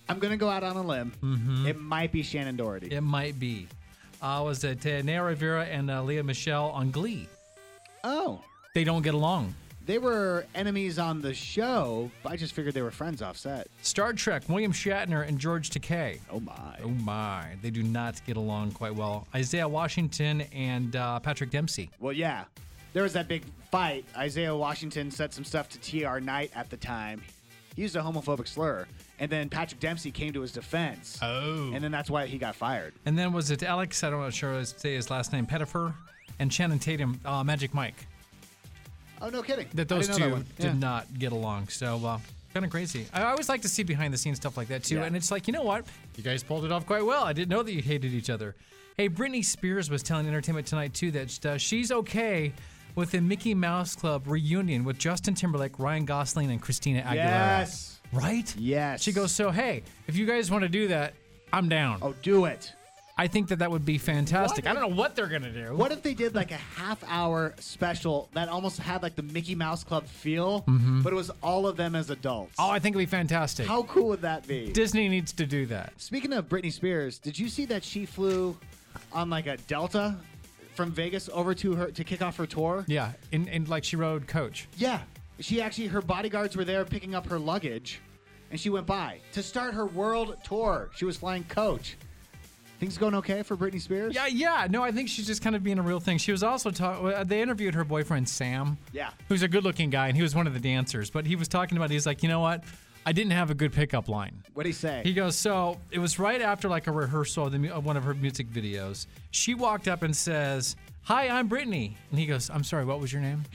Speaker 7: I'm going to go out on a limb.
Speaker 9: Mm-hmm.
Speaker 7: It might be Shannon Doherty.
Speaker 9: It might be. Was it Naya Rivera and Leah Michele on Glee?
Speaker 7: Oh.
Speaker 9: They don't get along.
Speaker 7: They were enemies on the show, but I just figured they were friends off set.
Speaker 9: Star Trek, William Shatner and George Takei.
Speaker 7: Oh, my.
Speaker 9: Oh, my. They do not get along quite well. Isaiah Washington and Patrick Dempsey.
Speaker 7: Well, yeah. There was that big fight. Isaiah Washington said some stuff to T.R. Knight at the time. He used a homophobic slur. And then Patrick Dempsey came to his defense.
Speaker 9: Oh.
Speaker 7: And then that's why he got fired.
Speaker 9: And then was it Alex, I don't know sure how to say his last name, Pettifer, and Channing Tatum, Magic Mike.
Speaker 7: Oh, no kidding.
Speaker 9: That those
Speaker 7: I didn't know
Speaker 9: two
Speaker 7: that one.
Speaker 9: did not get along. So, kind of crazy. I always like to see behind the scenes stuff like that, too.
Speaker 7: Yeah.
Speaker 9: And it's like, you know what? You guys pulled it off quite well. I didn't know that you hated each other. Hey, Britney Spears was telling Entertainment Tonight, too, that she's okay with the Mickey Mouse Club reunion with Justin Timberlake, Ryan Gosling, and Christina Aguilera.
Speaker 7: Yes.
Speaker 9: Right?
Speaker 7: Yes.
Speaker 9: She goes, so, hey, if you guys want to do that, I'm down.
Speaker 7: Oh, do it.
Speaker 9: I think that would be fantastic. I don't know what they're going to do.
Speaker 7: What if they did like a half-hour special that almost had like the Mickey Mouse Club feel, but it was all of them as adults?
Speaker 9: Oh, I think it'd be fantastic.
Speaker 7: How cool would that be?
Speaker 9: Disney needs to do that.
Speaker 7: Speaking of Britney Spears, did you see that she flew on like a Delta from Vegas over to her to kick off her tour?
Speaker 9: Yeah, and like she rode Coach.
Speaker 7: Yeah. Her bodyguards were there picking up her luggage, and she went by. To start her world tour, she was flying Coach. Things going okay for Britney Spears?
Speaker 9: Yeah. No, I think she's just kind of being a real thing. She was also they interviewed her boyfriend, Sam.
Speaker 7: Yeah.
Speaker 9: Who's a good-looking guy, and he was one of the dancers. But he was talking about, he's like, you know what? I didn't have a good pickup line.
Speaker 7: What'd he say?
Speaker 9: He goes, so it was right after like a rehearsal of one of her music videos. She walked up and says, hi, I'm Britney. And he goes, I'm sorry, what was your name?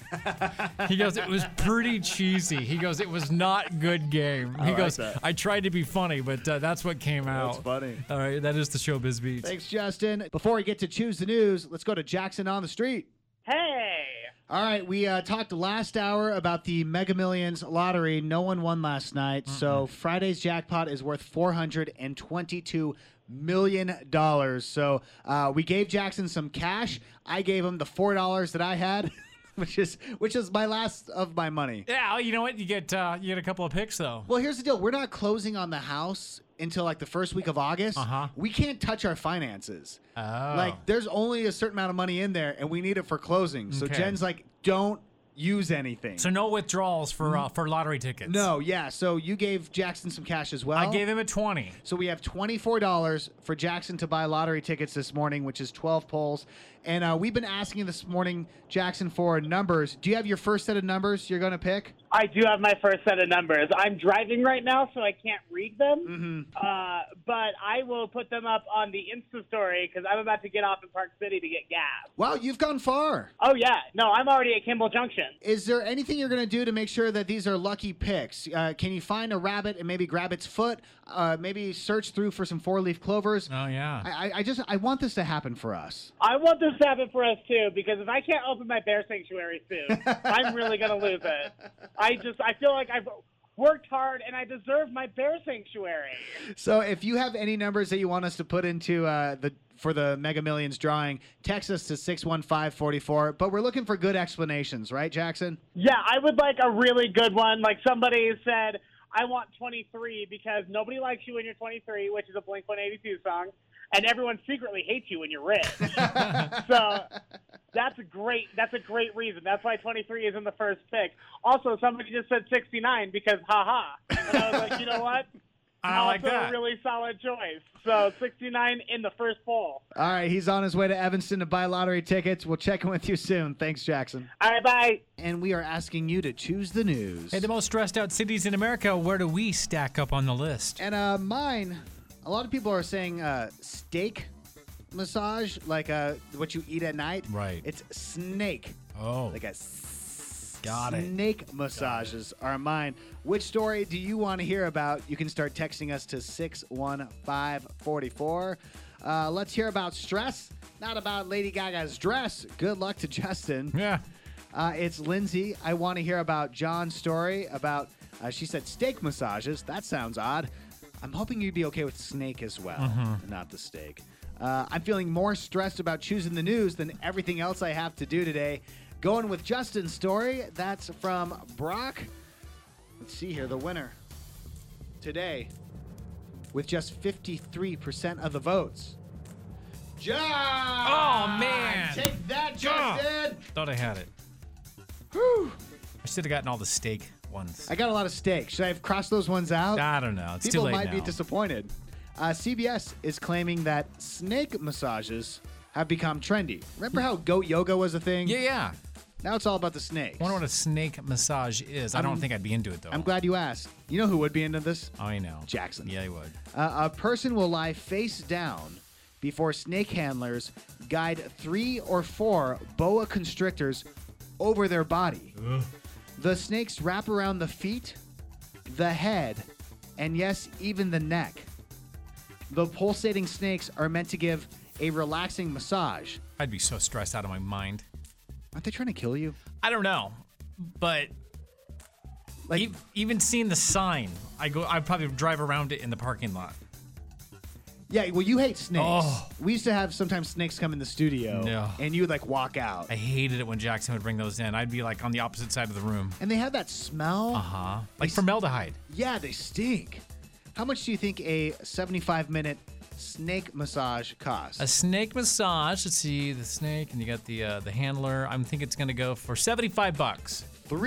Speaker 9: He goes, it was pretty cheesy. He goes, it was not good game. He goes, I tried to be funny, but that's what came out.
Speaker 7: That's funny.
Speaker 9: All right, that is the Showbiz Beat.
Speaker 7: Thanks, Justin. Before we get to Choose the News, let's go to Jackson on the street.
Speaker 10: Hey!
Speaker 7: All right, we talked last hour about the Mega Millions lottery. No one won last night, so Friday's jackpot is worth $422 million. So we gave Jackson some cash. I gave him the $4 that I had. Which is my last of my money.
Speaker 9: Yeah, you know what? You get a couple of picks though.
Speaker 7: Well, here's the deal: we're not closing on the house until like the first week of August. We can't touch our finances.
Speaker 9: Oh.
Speaker 7: Like, there's only a certain amount of money in there, and we need it for closing. So
Speaker 9: Okay.
Speaker 7: Jen's like, don't use anything.
Speaker 9: So no withdrawals for lottery tickets.
Speaker 7: No, yeah. So you gave Jackson some cash as well.
Speaker 9: I gave him a 20.
Speaker 7: So we have $24 for Jackson to buy lottery tickets this morning, which is 12 polls. And we've been asking this morning, Jackson, for numbers. Do you have your first set of numbers you're going to pick?
Speaker 10: I do have my first set of numbers. I'm driving right now, so I can't read them. But I will put them up on the Insta story because I'm about to get off in Park City to get gas.
Speaker 7: Wow, you've gone far.
Speaker 10: Oh, yeah. No, I'm already at Kimball Junction.
Speaker 7: Is there anything you're going to do to make sure that these are lucky picks? Can you find a rabbit and maybe grab its foot? Maybe search through for some four-leaf clovers?
Speaker 9: Oh, yeah.
Speaker 7: I want this to happen for us.
Speaker 10: I want this to happen for us, too, because if I can't open my bear sanctuary soon, I'm really going to lose it. I feel like I've worked hard and I deserve my bear sanctuary.
Speaker 7: So if you have any numbers that you want us to put into for the Mega Millions drawing, text us to 61544. But we're looking for good explanations, right, Jackson?
Speaker 10: Yeah, I would like a really good one. Like somebody said, I want 23 because nobody likes you when you're 23, which is a Blink-182 song, and everyone secretly hates you when you're rich. So that's a great reason. That's why 23 is in the first pick. Also, somebody just said 69 because haha. And I was like, you know what?
Speaker 9: I like
Speaker 10: also
Speaker 9: that.
Speaker 10: a really solid choice. So 69 in the first poll.
Speaker 7: All right, he's on his way to Evanston to buy lottery tickets. We'll check in with you soon. Thanks, Jackson.
Speaker 10: All right, bye.
Speaker 7: And we are asking you to choose the news.
Speaker 9: Hey, the most stressed out cities in America, where do we stack up on the list?
Speaker 7: And mine, a lot of people are saying steak massage, like what you eat at night.
Speaker 9: Right.
Speaker 7: It's snake.
Speaker 9: Oh.
Speaker 7: Like a
Speaker 9: Got it.
Speaker 7: snake massages are mine. Which story do you want to hear about? You can start texting us to 61544. Let's hear about stress, not about Lady Gaga's dress. Good luck to Justin.
Speaker 9: Yeah.
Speaker 7: It's Lindsay. I want to hear about John's story about, she said steak massages. That sounds odd. I'm hoping you'd be okay with snake as well, not the steak. I'm feeling more stressed about choosing the news than everything else I have to do today. Going with Justin's story, that's from Brock. Let's see here, the winner today with just 53% of the votes. John!
Speaker 9: Oh, man.
Speaker 7: Take that, Justin!
Speaker 9: Thought I had it.
Speaker 7: Whew.
Speaker 9: I should have gotten all the steak ones.
Speaker 7: I got a lot of steak. Should I have crossed those ones out?
Speaker 9: I don't know. It's
Speaker 7: People
Speaker 9: too late
Speaker 7: might
Speaker 9: now.
Speaker 7: be disappointed. CBS is claiming that snake massages have become trendy. Remember how goat yoga was a thing?
Speaker 9: Yeah.
Speaker 7: Now it's all about the snakes.
Speaker 9: I wonder what a snake massage is. I don't think I'd be into it, though.
Speaker 7: I'm glad you asked. You know who would be into this?
Speaker 9: Oh, I know.
Speaker 7: Jackson.
Speaker 9: Yeah, he would.
Speaker 7: A person will lie face down before snake handlers guide 3 or 4 boa constrictors over their body.
Speaker 9: Ugh.
Speaker 7: The snakes wrap around the feet, the head, and yes, even the neck. The pulsating snakes are meant to give a relaxing massage.
Speaker 9: I'd be so stressed out of my mind.
Speaker 7: Aren't they trying to kill you?
Speaker 9: I don't know, but
Speaker 7: like
Speaker 9: even seeing the sign, I'd probably drive around it in the parking lot.
Speaker 7: Yeah, well, you hate snakes.
Speaker 9: Oh.
Speaker 7: We used to have sometimes snakes come in the studio,
Speaker 9: No.
Speaker 7: and you would like walk out.
Speaker 9: I hated it when Jackson would bring those in. I'd be like on the opposite side of the room.
Speaker 7: And they have that smell.
Speaker 9: Like formaldehyde.
Speaker 7: Yeah, they stink. How much do you think a 75-minute snake massage costs?
Speaker 9: A snake massage. Let's see the snake, and you got the handler. I'm thinking it's gonna go for $75.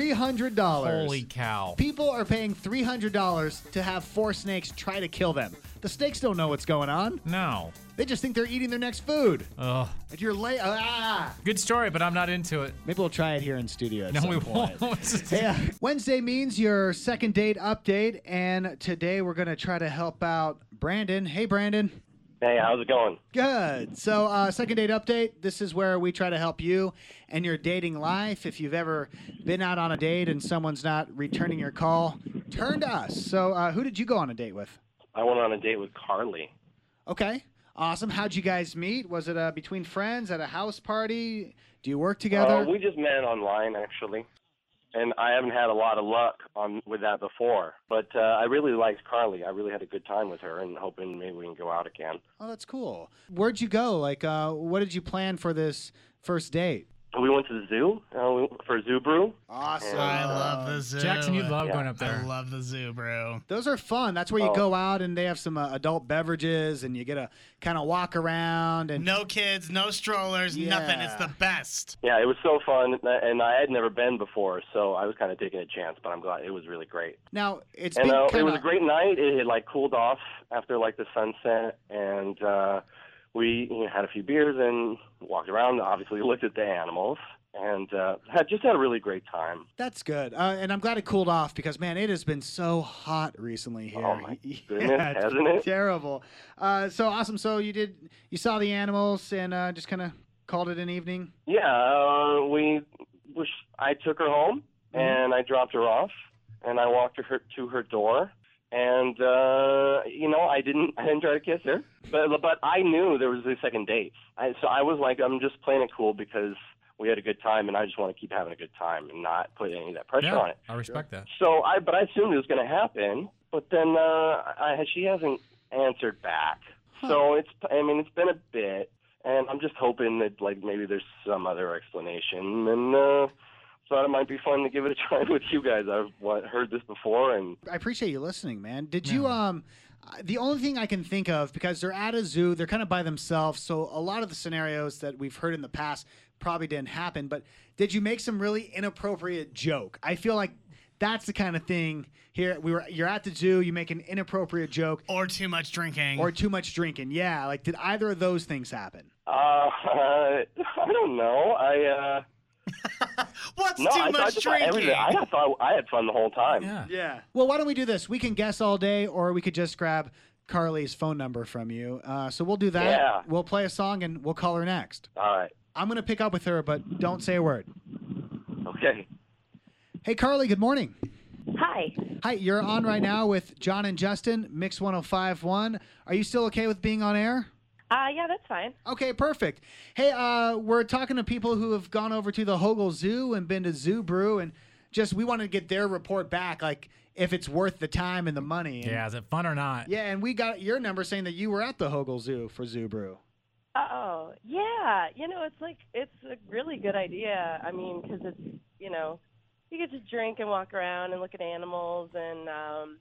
Speaker 7: $300.
Speaker 9: Holy cow!
Speaker 7: People are paying $300 to have 4 snakes try to kill them. The snakes don't know what's going on.
Speaker 9: No.
Speaker 7: They just think they're eating their next food.
Speaker 9: Ugh.
Speaker 7: If you're late,
Speaker 9: Good story, but I'm not into it.
Speaker 7: Maybe we'll try it here in studio at
Speaker 9: No,
Speaker 7: some
Speaker 9: we
Speaker 7: point.
Speaker 9: won't.
Speaker 7: Hey, Wednesday means your second date update, and today we're going to try to help out Brandon. Hey, Brandon.
Speaker 11: Hey, how's it going?
Speaker 7: Good. So, second date update. This is where we try to help you and your dating life. If you've ever been out on a date and someone's not returning your call, turn to us. So, who did you go on a date with?
Speaker 11: I went on a date with Carly.
Speaker 7: Okay. Awesome. How'd you guys meet? Was it between friends at a house party? Do you work together?
Speaker 11: We just met online, actually. And I haven't had a lot of luck with that before. But I really liked Carly. I really had a good time with her and hoping maybe we can go out again.
Speaker 7: Oh, that's cool. Where'd you go? Like, what did you plan for this first date?
Speaker 11: We went to the zoo for Zoo Brew.
Speaker 7: Awesome.
Speaker 11: And,
Speaker 8: I love the zoo.
Speaker 9: Jackson, you love going up there.
Speaker 8: I love the zoo, bro.
Speaker 7: Those are fun. That's where you
Speaker 11: Oh.
Speaker 7: go out and they have some adult beverages and you get to kind of walk around and
Speaker 8: No kids, no strollers, nothing. It's the best.
Speaker 11: Yeah, it was so fun, and I had never been before, so I was kind of taking a chance, but I'm glad it was really great.
Speaker 7: Now, it's
Speaker 11: And
Speaker 7: been
Speaker 11: it
Speaker 7: kind
Speaker 11: was a
Speaker 7: of
Speaker 11: great night. It had like cooled off after like the sunset, and we had a few beers and walked around. Obviously, looked at the animals, and had a really great time.
Speaker 7: That's good. And I'm glad it cooled off because, man, it has been so hot recently here.
Speaker 11: Oh my goodness,
Speaker 7: Yeah, it's
Speaker 11: hasn't it?
Speaker 7: Terrible. So awesome. So you saw the animals and just kind of called it an evening?
Speaker 11: Yeah, I took her home, and I dropped her off, and I walked her to her door. And I didn't try to kiss her, but I knew there was a second date. So I was like, I'm just playing it cool because we had a good time, and I just want to keep having a good time and not put any of that pressure on it.
Speaker 9: I respect that.
Speaker 11: So but I assumed it was going to happen, but then she hasn't answered back. So it's been a bit, and I'm just hoping that like maybe there's some other explanation, and thought it might be fun to give it a try with you guys. I've heard this before, and
Speaker 7: I appreciate you listening, man. Did you the only thing I can think of, because they're at a zoo, they're kind of by themselves, so a lot of the scenarios that we've heard in the past probably didn't happen, but did you make some really inappropriate joke? I feel like that's the kind of thing here. You're at the zoo, you make an inappropriate joke.
Speaker 8: Or too much drinking.
Speaker 7: Yeah, like did either of those things happen?
Speaker 11: I don't know.
Speaker 8: What's
Speaker 11: no,
Speaker 8: too
Speaker 11: I
Speaker 8: much
Speaker 11: just
Speaker 8: drinking?
Speaker 11: I thought I had fun the whole time.
Speaker 7: Yeah. Well, why don't we do this? We can guess all day, or we could just grab Carly's phone number from you. So we'll do that.
Speaker 11: Yeah.
Speaker 7: We'll play a song, and we'll call her next.
Speaker 11: All right.
Speaker 7: I'm going to pick up with her, but don't say a word.
Speaker 11: Okay.
Speaker 7: Hey, Carly, good morning.
Speaker 12: Hi.
Speaker 7: Hi, you're on right now with John and Justin, Mix 105.1. Are you still okay with being on air?
Speaker 12: Yeah, that's fine.
Speaker 7: Okay, perfect. Hey, we're talking to people who have gone over to the Hogle Zoo and been to Zoo Brew, and we wanted to get their report back, like if it's worth the time and the money. And,
Speaker 9: Yeah, is it fun or not?
Speaker 7: yeah, and we got your number saying that you were at the Hogle Zoo for Zoo Brew.
Speaker 12: Oh, yeah. It's a really good idea. I mean, because it's, you get to drink and walk around and look at animals, and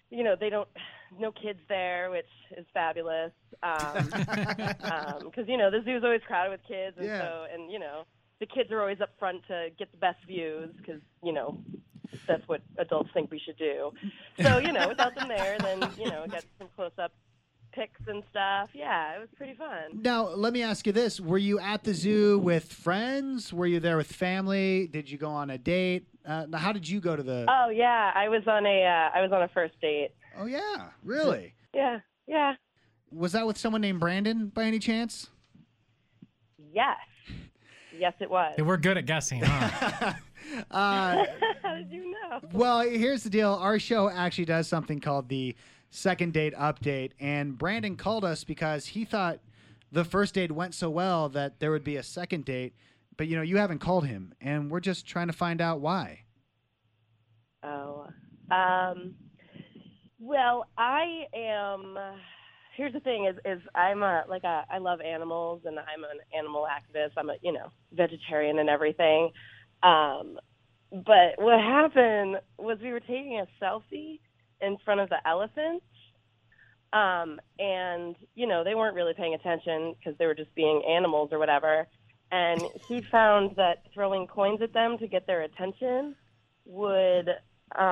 Speaker 12: they don't, no kids there, which is fabulous. Because, the zoo's always crowded with kids. And the kids are always up front to get the best views because, that's what adults think we should do. So, without them there, then, got some close-up pics and stuff. Yeah, it was pretty fun.
Speaker 7: Now, let me ask you this. Were you at the zoo with friends? Were you there with family? Did you go on a date? How did you go to the...
Speaker 12: Oh, yeah. I was on a first date.
Speaker 7: Oh, yeah. Really?
Speaker 12: Yeah. Yeah.
Speaker 7: Was that with someone named Brandon by any chance?
Speaker 12: Yes. Yes, it was.
Speaker 9: Hey, we're good at guessing, huh?
Speaker 12: How did you know?
Speaker 7: Well, here's the deal. Our show actually does something called the Second Date Update, and Brandon called us because he thought the first date went so well that there would be a second date, but, you haven't called him, and we're just trying to find out why.
Speaker 12: Oh. Well, I am... Here's the thing: is I'm I love animals and I'm an animal activist. I'm a vegetarian and everything. But what happened was we were taking a selfie in front of the elephants, and they weren't really paying attention because they were just being animals or whatever. And he found that throwing coins at them to get their attention would be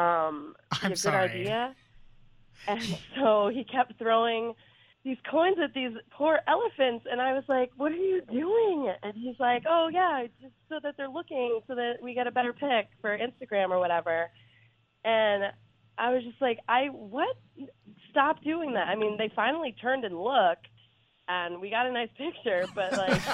Speaker 12: a good idea. And so he kept throwing these coins at these poor elephants, and I was like, what are you doing? And he's like, oh, yeah, just so that they're looking, so that we get a better pic for Instagram or whatever. And I was just like, what? Stop doing that. I mean, they finally turned and looked, and we got a nice picture, but,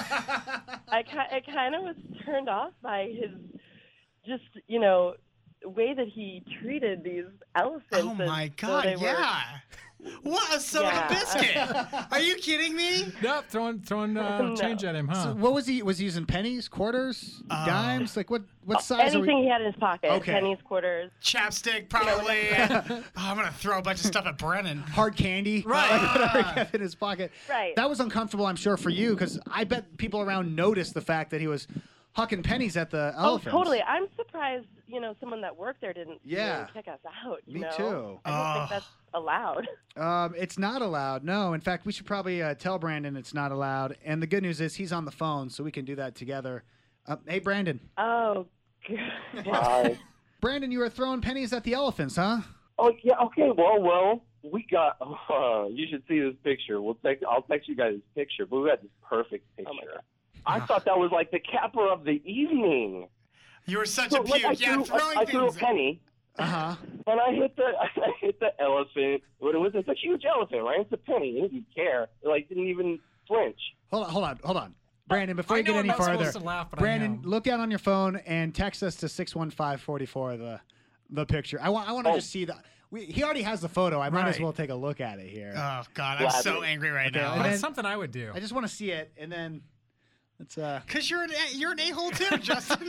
Speaker 12: I kind of was turned off by his just, way that he treated these elephants.
Speaker 8: Oh, my God, yeah. What a son of a biscuit! Are you kidding me?
Speaker 9: Nope, throwing change at him, huh?
Speaker 7: So what was he? Was he using pennies, quarters, dimes? Like what size?
Speaker 12: Anything he had in his pocket.
Speaker 7: Okay.
Speaker 12: Pennies, quarters.
Speaker 8: Chapstick, probably. I'm gonna throw a bunch of stuff at Brennan.
Speaker 7: Hard candy,
Speaker 8: right?
Speaker 7: Whatever he kept in his pocket.
Speaker 12: Right.
Speaker 7: That was uncomfortable, I'm sure, for you, because I bet people around noticed the fact that he was hucking pennies at the elephants.
Speaker 12: Oh, totally. I'm surprised, someone that worked there didn't really check us out.
Speaker 7: Me too.
Speaker 12: I don't think that's allowed.
Speaker 7: It's not allowed. No. In fact, we should probably tell Brandon it's not allowed. And the good news is he's on the phone, so we can do that together. Hey, Brandon.
Speaker 12: Oh, good.
Speaker 11: Hi.
Speaker 7: Brandon, you were throwing pennies at the elephants, huh?
Speaker 11: Oh, yeah, okay. Well, we got, you should see this picture. I'll text you guys this picture, but we got this perfect picture.
Speaker 12: Oh, my God.
Speaker 11: I thought that was like the capper of the evening.
Speaker 8: You were such a puke.
Speaker 11: I threw a penny.
Speaker 7: Uh-huh.
Speaker 11: And I hit the elephant. What was it? It's a huge elephant, right? It's a penny. He didn't care. Didn't even flinch.
Speaker 7: Hold on. Brandon, before you get any farther, Brandon, look down on your phone and text us to 615-44 the picture. I want to just see the. He already has the photo. I might as well take a look at it here.
Speaker 8: Oh God, I'm so angry right now.
Speaker 9: That's something I would do.
Speaker 7: I just want to see it, and then it's
Speaker 8: Because you're an a-hole too, Justin.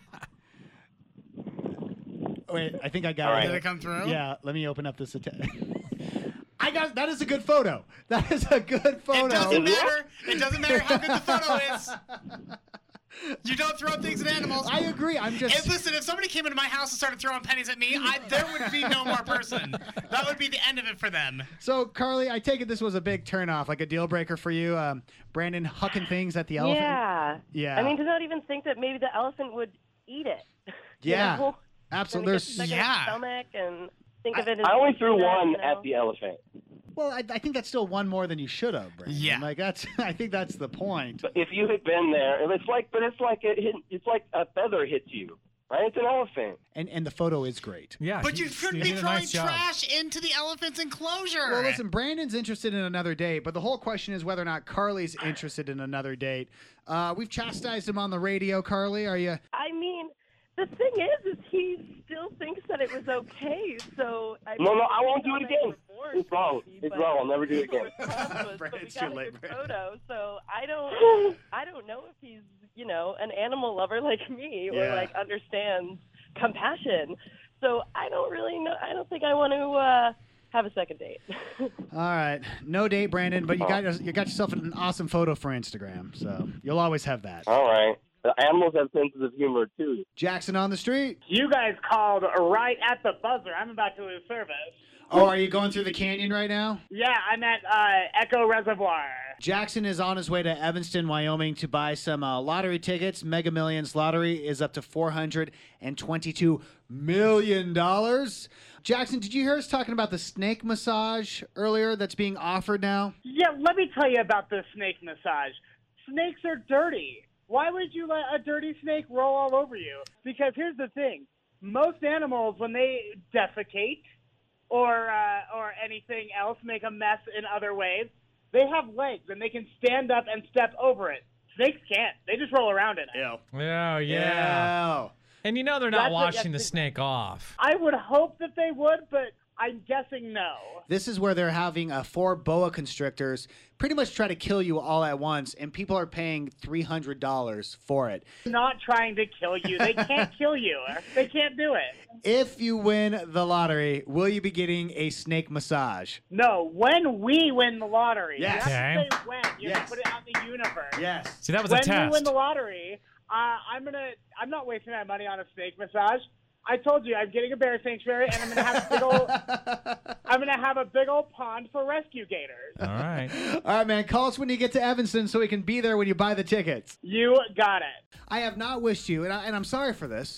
Speaker 7: Wait, I think I got it.
Speaker 8: Did it come through?
Speaker 7: Yeah, let me open up this. I got that is a good photo. That is a good photo.
Speaker 8: It doesn't matter. It doesn't matter how good the photo is. You don't throw things at animals.
Speaker 7: I agree. I'm just.
Speaker 8: And listen, if somebody came into my house and started throwing pennies at me, there would be no more person. That would be the end of it for them.
Speaker 7: So, Carly, I take it this was a big turnoff, like a deal breaker for you. Brandon hucking things at the elephant.
Speaker 12: Yeah.
Speaker 7: Yeah.
Speaker 12: I mean, to not even think that maybe the elephant would eat it.
Speaker 7: Yeah. Absolutely.
Speaker 12: There's stomach and think of it as
Speaker 11: I only threw one at the elephant.
Speaker 7: Well, I think that's still one more than you should have, Brandon.
Speaker 8: Yeah.
Speaker 7: I think that's the point.
Speaker 11: But if you had been there, it's like a feather hits you, right? It's an elephant.
Speaker 7: And the photo is great.
Speaker 9: Yeah.
Speaker 8: But you shouldn't be throwing trash into the elephant's enclosure.
Speaker 7: Well, listen, Brandon's interested in another date, but the whole question is whether or not Carly's interested in another date. We've chastised him on the radio, Carly. Are you?
Speaker 12: I mean, the thing is he still thinks that it was okay. So
Speaker 11: I won't do it again. It's wrong. It's wrong. I'll never do it again.
Speaker 7: It's too late,
Speaker 12: photo, so I don't know if he's an animal lover like me or understands compassion. So I don't really know. I don't think I want to have a second date.
Speaker 7: All right, no date, Brandon, but you got yourself an awesome photo for Instagram, so you'll always have that.
Speaker 11: All right. Animals have senses of humor, too.
Speaker 7: Jackson on the street.
Speaker 10: You guys called right at the buzzer. I'm about to lose service.
Speaker 7: Oh, are you going through the canyon right now?
Speaker 10: Yeah, I'm at Echo Reservoir.
Speaker 7: Jackson is on his way to Evanston, Wyoming to buy some lottery tickets. Mega Millions lottery is up to $422 million. Jackson, did you hear us talking about the snake massage earlier that's being offered now?
Speaker 10: Yeah, let me tell you about the snake massage. Snakes are dirty. Why would you let a dirty snake roll all over you? Because here's the thing. Most animals, when they defecate or anything else, make a mess in other ways, they have legs and they can stand up and step over it. Snakes can't. They just roll around in it.
Speaker 7: Ew.
Speaker 9: Oh, yeah. And you know they're not washing the snake off.
Speaker 10: I would hope that they would, but I'm guessing no.
Speaker 7: This is where they're having 4 boa constrictors pretty much try to kill you all at once, and people are paying $300 for it.
Speaker 10: Not trying to kill you. They can't kill you. They can't do it.
Speaker 7: If you win the lottery, will you be getting a snake massage?
Speaker 10: No, when we win the lottery.
Speaker 7: Yes.
Speaker 10: You have to
Speaker 9: Okay.
Speaker 10: say when. You have to put it out in the universe.
Speaker 7: Yes.
Speaker 9: See, that was
Speaker 10: when
Speaker 9: a test.
Speaker 10: we win the lottery, I'm not wasting my money on a snake massage. I told you I'm getting a bear sanctuary, and I'm gonna have a big old pond for rescue gators.
Speaker 9: All right.
Speaker 7: All right, man. Call us when you get to Evanston so we can be there when you buy the tickets.
Speaker 10: You got it.
Speaker 7: I have not wished you, and I'm sorry for this.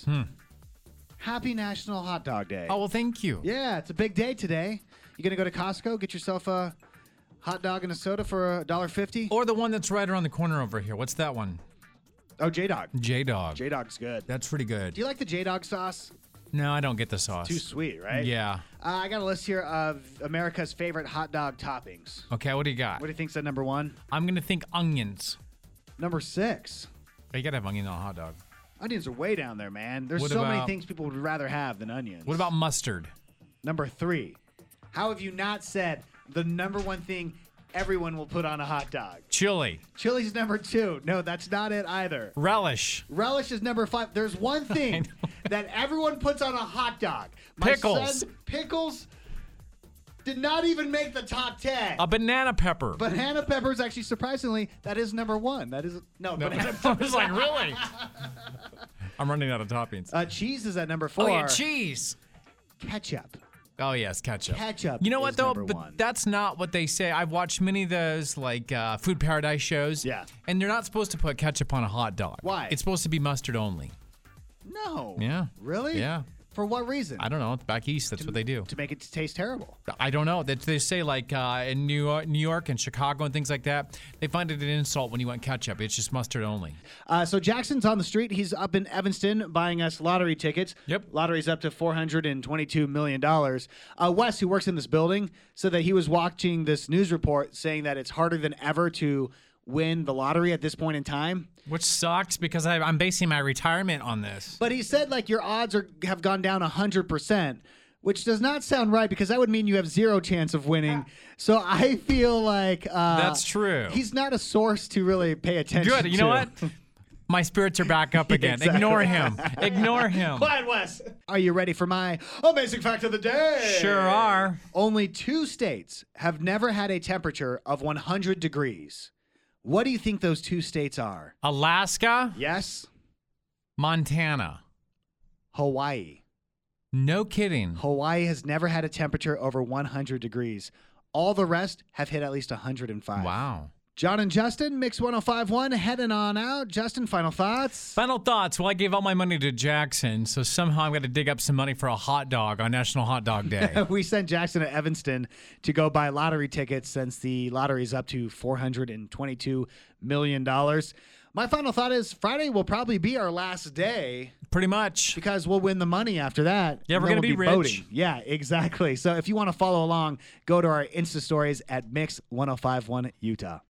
Speaker 7: Happy National Hot Dog Day.
Speaker 9: Oh, well, thank you.
Speaker 7: Yeah, it's a big day today. You gonna go to Costco, get yourself a hot dog and a soda for $1.50?
Speaker 9: Or the one that's right around the corner over here. What's that one?
Speaker 7: Oh, J-Dog.
Speaker 9: J-Dog.
Speaker 7: J-Dog's good.
Speaker 9: That's pretty good.
Speaker 7: Do you like the J-Dog sauce?
Speaker 9: No, I don't get the sauce.
Speaker 7: Too sweet, right?
Speaker 9: Yeah.
Speaker 7: I got a list here of America's favorite hot dog toppings.
Speaker 9: Okay, what do you got?
Speaker 7: What do you think's at number 1?
Speaker 9: I'm going to think onions.
Speaker 7: Number 6.
Speaker 9: You got to have onion on a hot dog.
Speaker 7: Onions are way down there, man. There's
Speaker 9: What
Speaker 7: so many
Speaker 9: about-
Speaker 7: things people would rather have than onions.
Speaker 9: What about mustard?
Speaker 7: Number 3. How have you not said the number 1 thing everyone will put on a hot dog?
Speaker 9: Chili.
Speaker 7: Chili's number 2. No, that's not it either.
Speaker 9: Relish.
Speaker 7: Relish is number 5. There's one thing that everyone puts on a hot dog. My
Speaker 9: Pickles.
Speaker 7: son, pickles did not even make the top 10.
Speaker 9: A banana pepper.
Speaker 7: Banana peppers, actually, surprisingly, that is number 1. That is
Speaker 9: No,
Speaker 7: banana
Speaker 9: I was
Speaker 7: peppers.
Speaker 9: like, really? I'm running out of toppings.
Speaker 7: Cheese is at number 4.
Speaker 9: Oh, yeah, cheese.
Speaker 7: Ketchup.
Speaker 9: Oh, yes, ketchup.
Speaker 7: Ketchup
Speaker 9: You know what,
Speaker 7: is
Speaker 9: though?
Speaker 7: number
Speaker 9: But
Speaker 7: 1.
Speaker 9: that's not what they say. I've watched many of those, like, Food Paradise shows.
Speaker 7: Yeah.
Speaker 9: And they're not supposed to put ketchup on a hot dog.
Speaker 7: Why?
Speaker 9: It's supposed to be mustard only.
Speaker 7: No.
Speaker 9: Yeah.
Speaker 7: Really?
Speaker 9: Yeah.
Speaker 7: For what reason?
Speaker 9: I don't know. Back east, that's what they do.
Speaker 7: To make it taste terrible.
Speaker 9: I don't know. They say, like, in New York and Chicago and things like that, they find it an insult when you want ketchup. It's just mustard only.
Speaker 7: So Jackson's on the street. He's up in Evanston buying us lottery tickets.
Speaker 9: Yep.
Speaker 7: Lottery's up to $422 million. Wes, who works in this building, said that he was watching this news report saying that it's harder than ever to win the lottery at this point in time.
Speaker 9: Which sucks because I'm basing my retirement on this.
Speaker 7: But he said like your odds have gone down 100%, which does not sound right because that would mean you have 0 chance of winning. So I feel like
Speaker 9: That's true.
Speaker 7: He's not a source to really pay attention to.
Speaker 9: Good. You know what? My spirits are back up again.
Speaker 7: Exactly.
Speaker 9: Ignore him. Ignore him.
Speaker 7: Quiet, Wes. Are you ready for my amazing fact of the day?
Speaker 9: Sure are.
Speaker 7: Only 2 states have never had a temperature of 100 degrees. What do you think those 2 states are?
Speaker 9: Alaska,
Speaker 7: Yes.
Speaker 9: Montana.
Speaker 7: Hawaii.
Speaker 9: No kidding.
Speaker 7: Hawaii has never had a temperature over 100 degrees. All the rest have hit at least 105.
Speaker 9: Wow.
Speaker 7: John and Justin, Mix 105.1, heading on out. Justin, final thoughts?
Speaker 9: Final thoughts. Well, I gave all my money to Jackson, so somehow I'm going to dig up some money for a hot dog on National Hot Dog Day.
Speaker 7: We sent Jackson to Evanston to go buy lottery tickets since the lottery's up to $422 million. My final thought is Friday will probably be our last day.
Speaker 9: Pretty much.
Speaker 7: Because we'll win the money after that.
Speaker 9: Yeah, we're
Speaker 7: going
Speaker 9: gonna
Speaker 7: to
Speaker 9: be rich.
Speaker 7: voting. Yeah, exactly. So if you want to follow along, go to our Insta stories at Mix 1051 Utah.